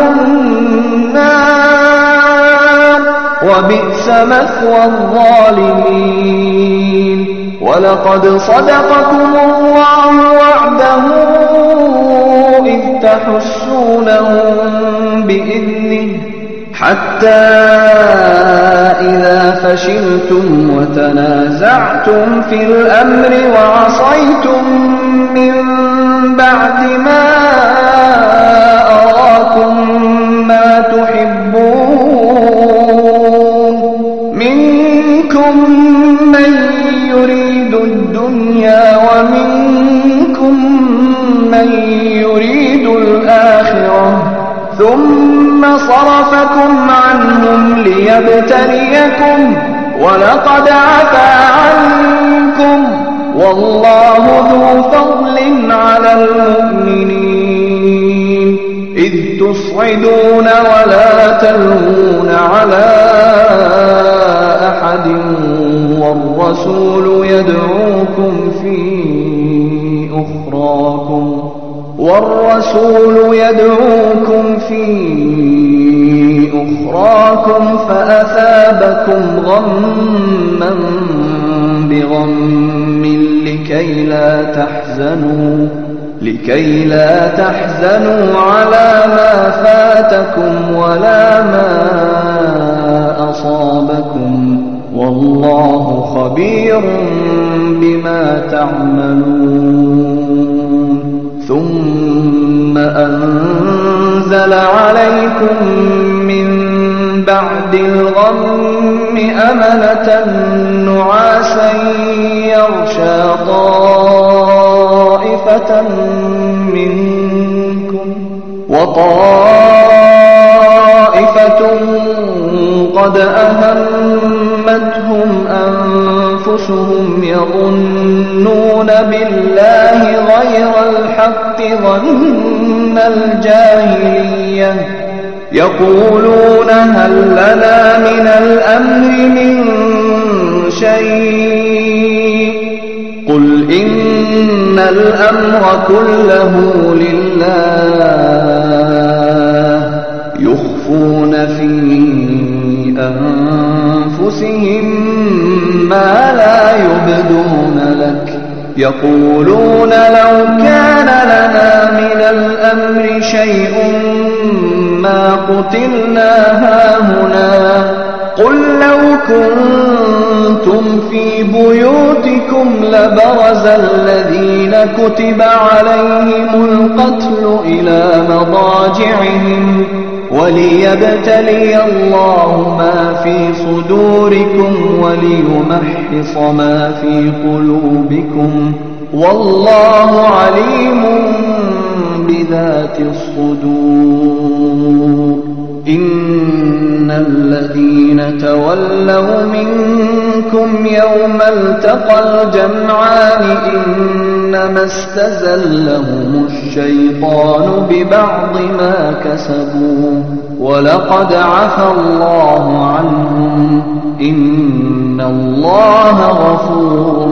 النار وبئس مثوى الظالمين ولقد صدقكم الله وعده إذ تحسونهم بإذنه حتى إذا فشلتم وتنازعتم في الأمر وعصيتم من بعد ما أراكم ما تحبون منكم من يريد الدنيا ومنكم من يريد الآخرة ثم صرفكم عنهم ليبتليكم ولقد عفا عنكم والله ذو فضل على المؤمنين إذ تصعدون ولا تلوون على أحد والرسول يدعوكم في أخراكم والرسول يدعوكم في أخراكم فأثابكم غما بغم لكي لا تحزنوا لكي لا تحزنوا على ما فاتكم ولا ما أصابكم والله خبير بما تعملون ثم أنزل عليكم من بعد الغم أمنة نعاسا يغشى طائفة منكم وطائفة قد أهمتهم أنفسهم يظنون بالله غير الحق ظن الجاهلية يقولون هل لنا من الأمر من شيء قل إن الأمر كله لله يخفون في أنفسهم ما لا يبدون لك يقولون لو كان لنا من الأمر شيء ما قتلنا هاهنا قل لو كنتم في بيوتكم لبرز الذين كتب عليهم القتل إلى مضاجعهم وليبتلي الله ما في صدوركم وليمحص ما في قلوبكم والله عليم بذات الصدور إن الذين تولوا منكم يوم التقى الجمعان إنما استزلهم الشيطان ببعض ما كسبوا ولقد عفى الله عنهم إن الله غفور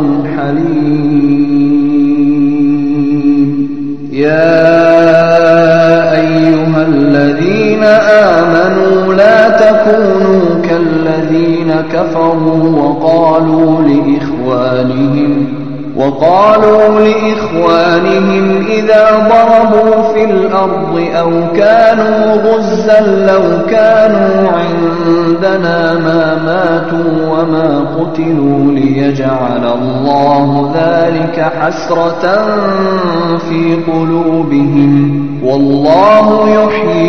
حليم يا أيها الذين آمنوا لا تكونوا كالذين كفروا وقالوا لإخوانهم وقالوا لإخوانهم إذا ضربوا في الأرض أو كانوا غزا لو كانوا عندنا ما ماتوا وما قتلوا ليجعل الله ذلك حسرة في قلوبهم والله يحيي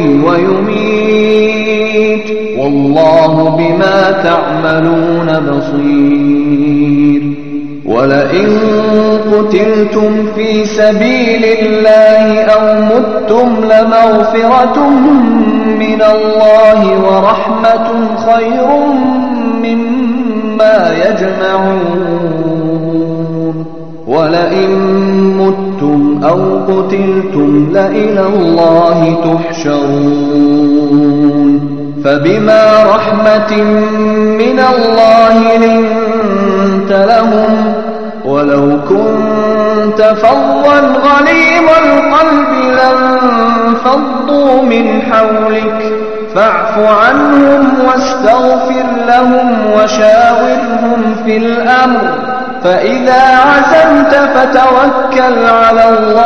ويميت والله بما تعملون بصير ولئن قتلتم في سبيل الله أو متم لمغفرة من الله ورحمة خير مما يجمعون ولئن متم أو قتلتم لإلى الله تحشرون فبما رحمة من الله لنت لهم ولو كنت فظا غليظ القلب لانفضوا من حولك فاعف عنهم واستغفر لهم وشاورهم في الأمر فإذا عزمت فتوكل على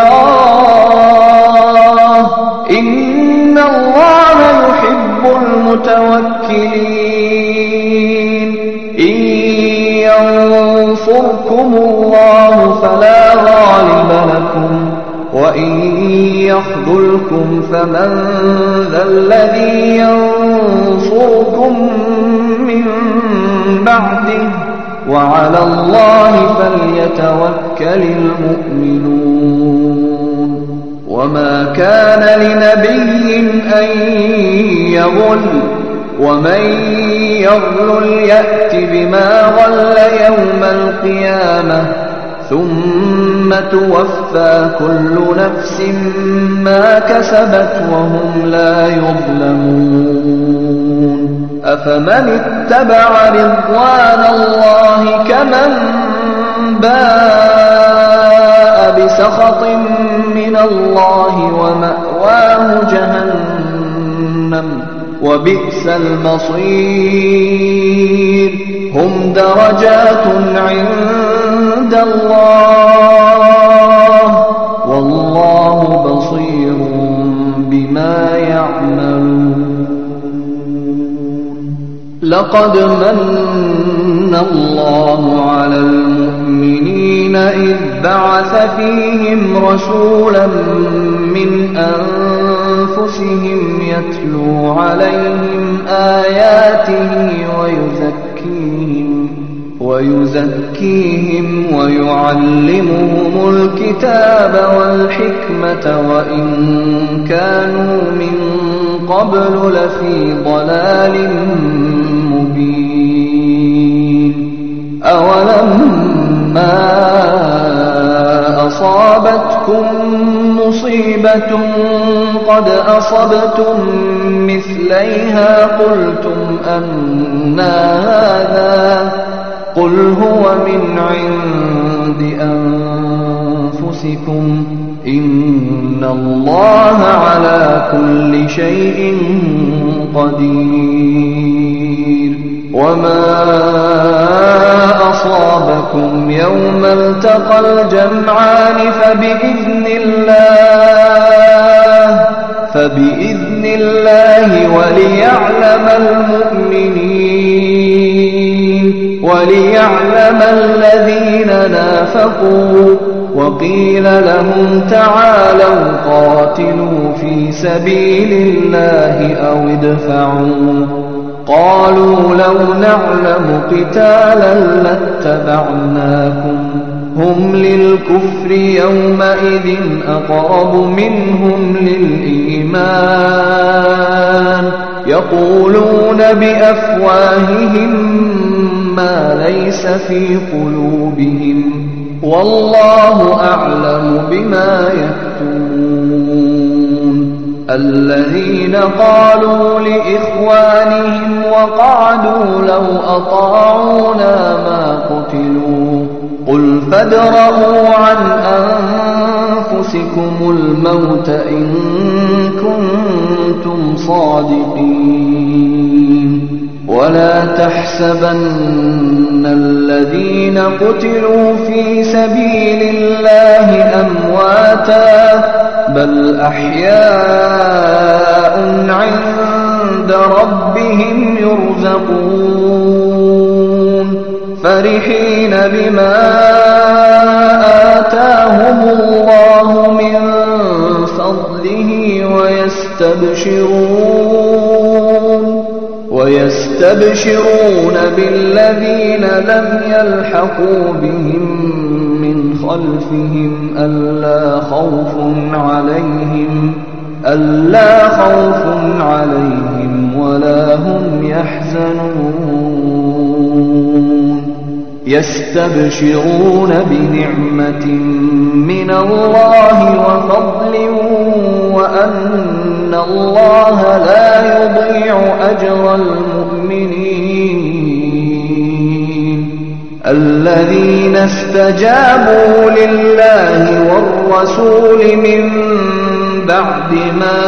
الله إن الله يحب المتوكلين إن ينصركم الله فلا غالب لكم وإن يخذلكم فمن ذا الذي ينصركم من بعده وعلى الله فليتوكل المؤمنون وما كان لنبي أن يغل ومن يغل يأت بما غل يوم القيامة ثم توفى كل نفس ما كسبت وهم لا يظلمون أفمن اتبع رضوان الله كمن باء بسخط من الله ومأواه جهنم وبئس المصير هم درجات عند الله والله بصير بما يعملون لقد من الله على المؤمنين إذ بعث فيهم رسولا من أنفسهم يتلو عليهم آياته ويزكيهم ويزكيهم ويعلمهم الكتاب والحكمة وإن كانوا من قبل لفي ضلال مبين أولما أصابتكم مصيبة قد أصبتم مثليها قلتم أنى هذا قل هو من عند أنفسكم إن الله على كل شيء قدير وما أصابكم يوم التقى الجمعان فبإذن الله فبإذن الله وليعلم المؤمنين وليعلم الذين نافقوا. وقيل لهم تعالوا قاتلوا في سبيل الله أو ادفعوا. قالوا لو نعلم قتالا لاتبعناكم هم للكفر يومئذ أقرب منهم للإيمان يقولون بأفواههم ما ليس في قلوبهم والله أعلم بما يكتمون. الذين قالوا لإخوانهم وقعدوا لو أطاعونا ما قتلوا قل فادرءوا عن أنفسكم الموت إن كنتم صادقين. ولا تحسبن الذين قتلوا في سبيل الله أمواتا بل أحياء عند ربهم يرزقون فرحين بما آتاهم الله من فضله ويستبشرون ويستبشرون بالذين لم يلحقوا بهم من خلفهم ألا خوف عليهم ألا خوف عليهم ولا هم يحزنون. يستبشرون بنعمة من الله وفضل وأن الله لا يضيع أجر المؤمنين. الذين استجابوا لله والرسول من بعد ما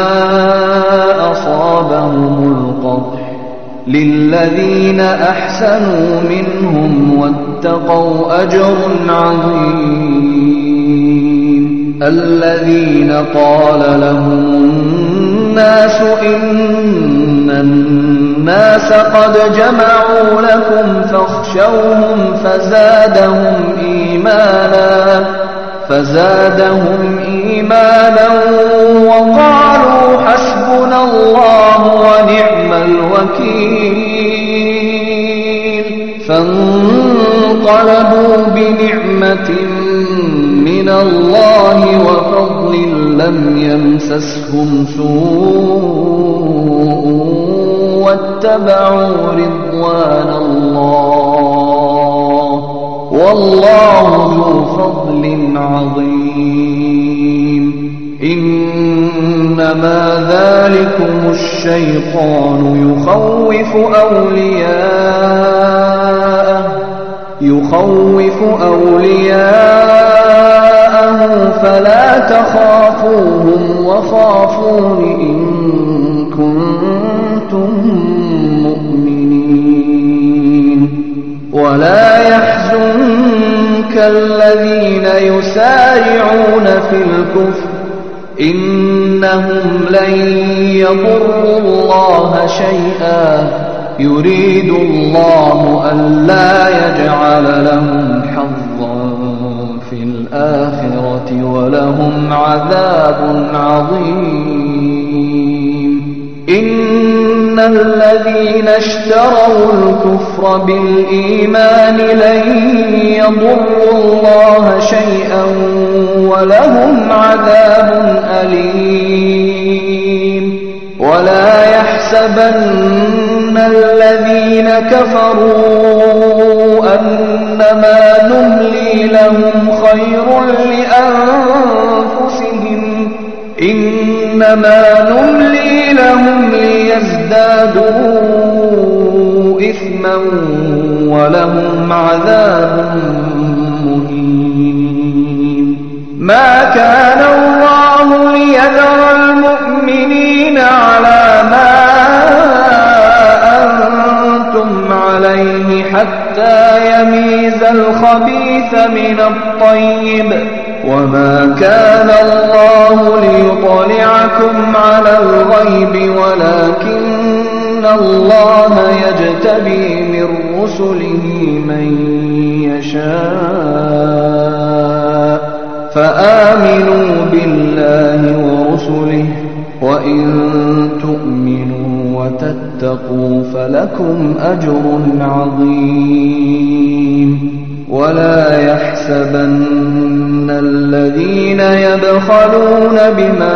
أصابهم القرح للذين أحسنوا منهم واتقوا أجر عظيم. الذين قال لهم الناس إن الناس قد جمعوا لكم فاخشوهم فزادهم إيمانا فزادهم إيمانا وقالوا حسبنا الله ونعم الوكيل. فانقلبوا بنعمة من الله وفضل لم يمسسهم سوء واتبعوا رضوان الله والله ذو فضل عظيم. إنما ذلكم الشيطان يخوف أولياءه يخوف أولياءه فلا تخافوهم وخافون إن كنتم مؤمنين. ولا يحزنك الذين يسارعون في الكفر إنهم لن يضروا الله شيئا يريد الله ألا يجعل لهم حظا في الآخرة ولهم عذاب عظيم. إن الذين اشتروا الكفر بالإيمان لن يضروا الله شيئا ولهم عذاب أليم. ولا يحسبن الذين كفروا أنما نملي لهم خير لأنفسهم إنما نملي لهم ليزدادوا إثما ولهم عذاب مهين. ما كان الله ليذر المؤمنين على ما أنتم عليه حتى الخبيث من الطيب وما كان الله ليطلعكم على الغيب ولكن الله يجتبي من رسله من يشاء فآمنوا بالله ورسله وإن تؤمنوا وتتقوا فلكم أجر عظيم ولا يحسبن الذين يبخلون بما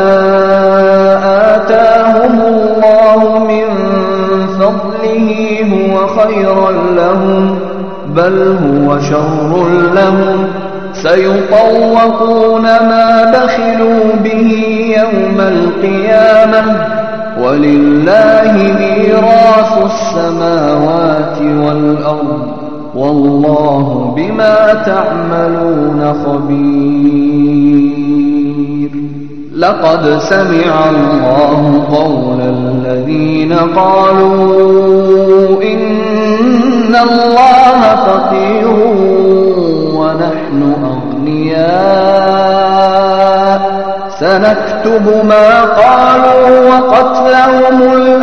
آتاهم الله من فضله هو خيرا لهم بل هو شر لهم سيطوقون ما بخلوا به يوم القيامة ولله ميراث السماوات والأرض والله بما تعملون خبير لقد سمع الله قول الذين قالوا إن الله فقير ونحن أغنياء سنكتب ما قالوا وقتلهم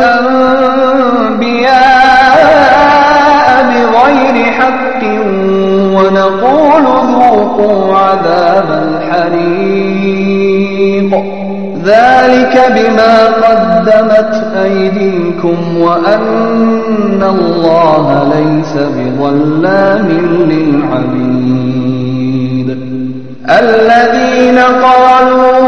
الأنبياء بغير حق ونقول ذوقوا عذاب الحريق ذلك بما قدمت أيديكم وأن الله ليس بظلام للعبيد الذين قالوا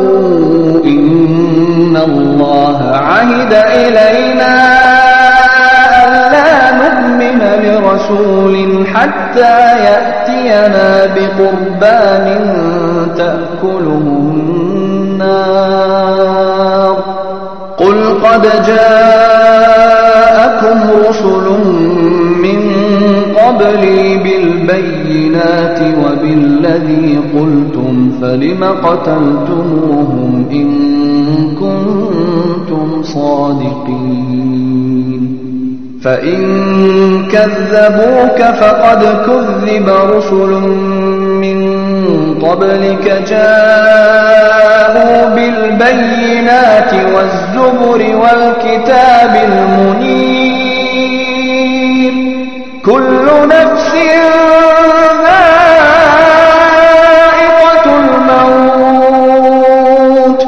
إن الله عهد إلينا ألا نؤمن لرسول حتى يأتينا بقربان تأكله النار قل قد جاءكم رسل من قبلي بالبينات وبالذي قلتم فلم قتلتموهم إن كنتم صادقين فإن كذبوك فقد كذب رسل من قبلك جاءوا بالبينات والزبر والكتاب المنير كل نفس ذائقة الموت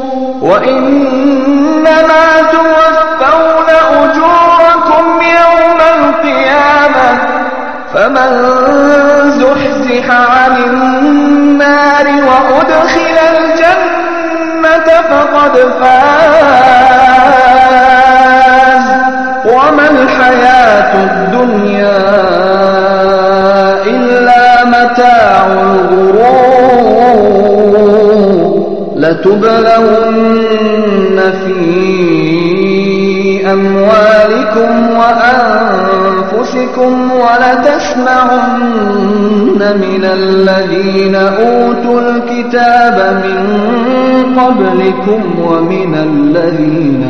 وإنما توفون أجوركم يوم القيامة فمن زحزح عن النار وأدخل الجنة فقد فاز وما الحياة الدنيا إلا متاع الغرور لتبلون في أموالكم وأنفسكم ولتسمعن من الذين أوتوا الكتاب من قبلكم ومن الذين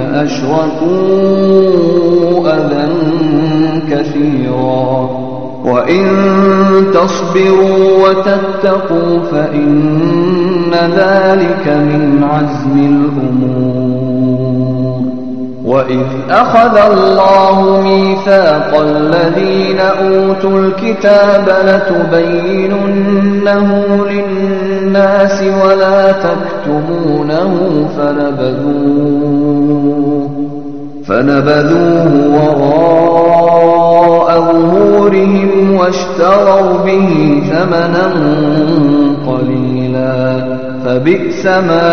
أشركوا أذى كثيرا وإن تصبروا وتتقوا فإن ذلك من عزم الأمور وإذ أخذ الله ميثاق الذين أوتوا الكتاب لتبيننه للناس ولا تكتمونه فنبذوه فنبذوه وراء ظهورهم واشتروا به ثمنا قليلا فبئس ما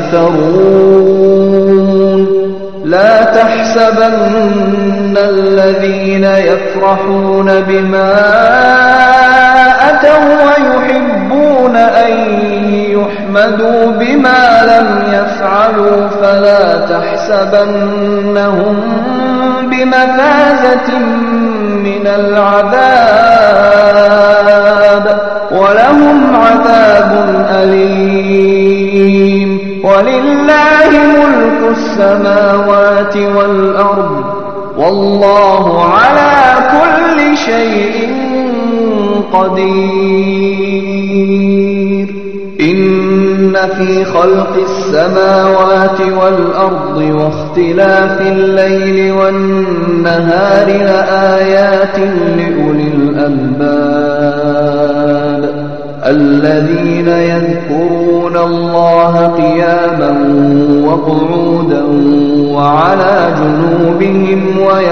يشترون لا تحسبن الذين يفرحون بما أتوا ويحبون أن يحمدوا بما لم يفعلوا فلا تحسبنهم بمفازة من العذاب ولهم عذاب أليم ولله ملك السماوات والأرض والله على كل شيء قدير إن في خلق السماوات والأرض واختلاف الليل والنهار لآيات لأولي الألباب الذين يذكرون الله قياما وقعودا وعلى جنوبهم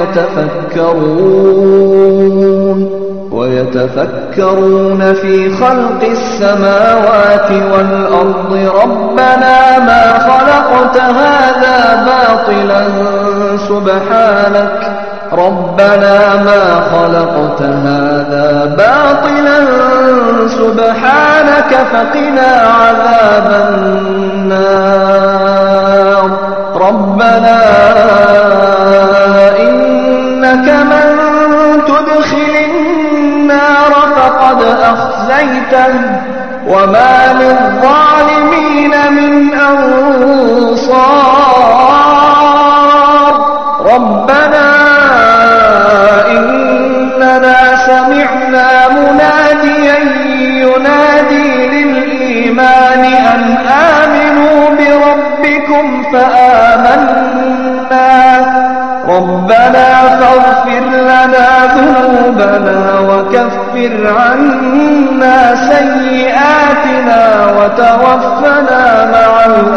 ويتفكرون ويتفكرون في خلق السماوات والأرض ربنا ما خلقت هذا باطلا سبحانك ربنا ما خلقت هذا باطلا سبحانك فقنا عذاب النار ربنا إنك من تدخل النار فقد أخزيته وما للظالمين من أنصار ربنا إننا سمعنا مناديا ينادي للإيمان أن آمنوا بربكم فآمنا ربنا فاغفر لنا ذنوبنا وكفر عنا سيئاتنا وتوفنا مع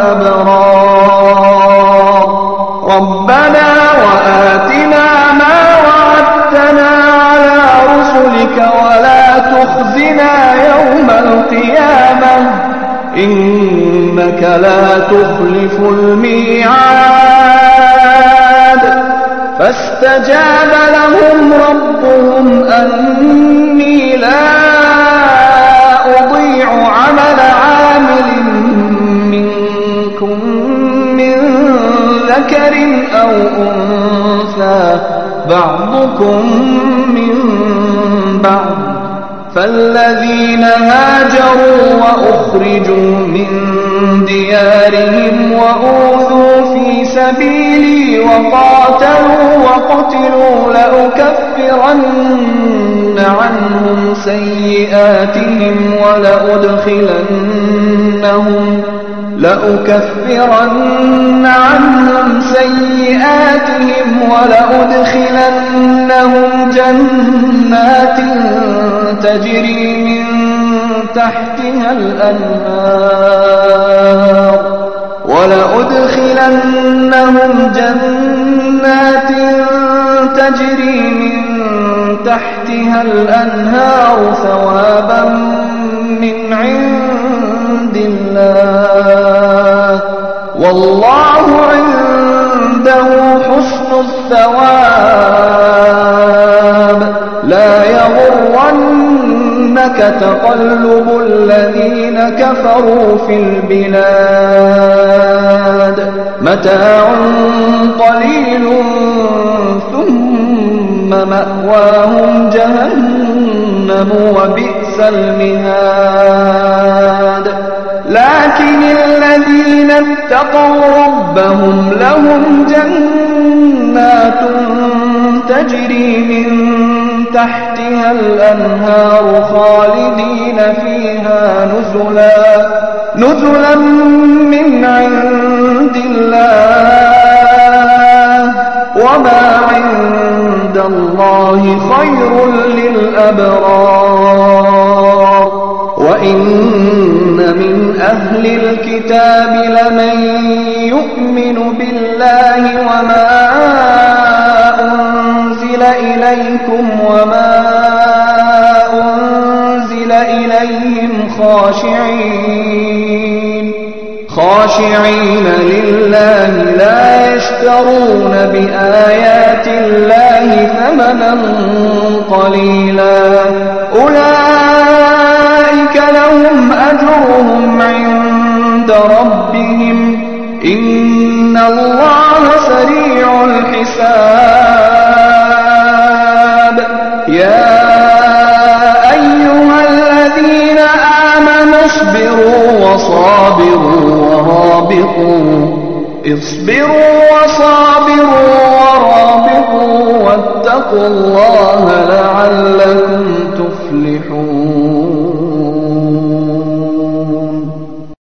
الأبرار ربنا وآتنا ما وعدتنا على رسلك ولا تخزنا يوم القيامة إنك لا تخلف الميعاد فاستجاب لهم ربهم أني لا أضيع عمل عامل منكم من ذكر أو أنثى بعضكم من بعض فالذين هاجروا وأخرجوا من ديارهم وأوذوا في سبيلي وقاتلوا وقتلوا لأكفرن عنهم سيئاتهم ولأدخلنهم لأكفرن عنهم سيئاتهم ولأدخلنهم جنات تجري من تحتها الأنهار ولأدخلنهم جنات تجري من تحتها الأنهار ثوابا من عند الله والله عنده حسن الثواب لا يغرنك تقلب الذين كفروا في البلاد متاع قليل ثم مأواهم جهنم وبئس المهاد لكن الذين اتقوا ربهم لهم جنات تجري من تحتها الأنهار خالدين فيها نزلا نزلا من عند الله وما عند الله خير للأبرار وإن من أهل الكتاب لمن يؤمن بالله وما أنزل إليكم وما أنزل إليهم خاشعين خاشعين لله لا يشترون بآيات الله ثمنا قليلا أولئك لهم أجرهم عند ربهم إن الله سريع الحساب يا أيها الذين آمنوا اصبروا وصابروا ورابطوا اصبروا وصابروا ورابطوا واتقوا الله لعلكم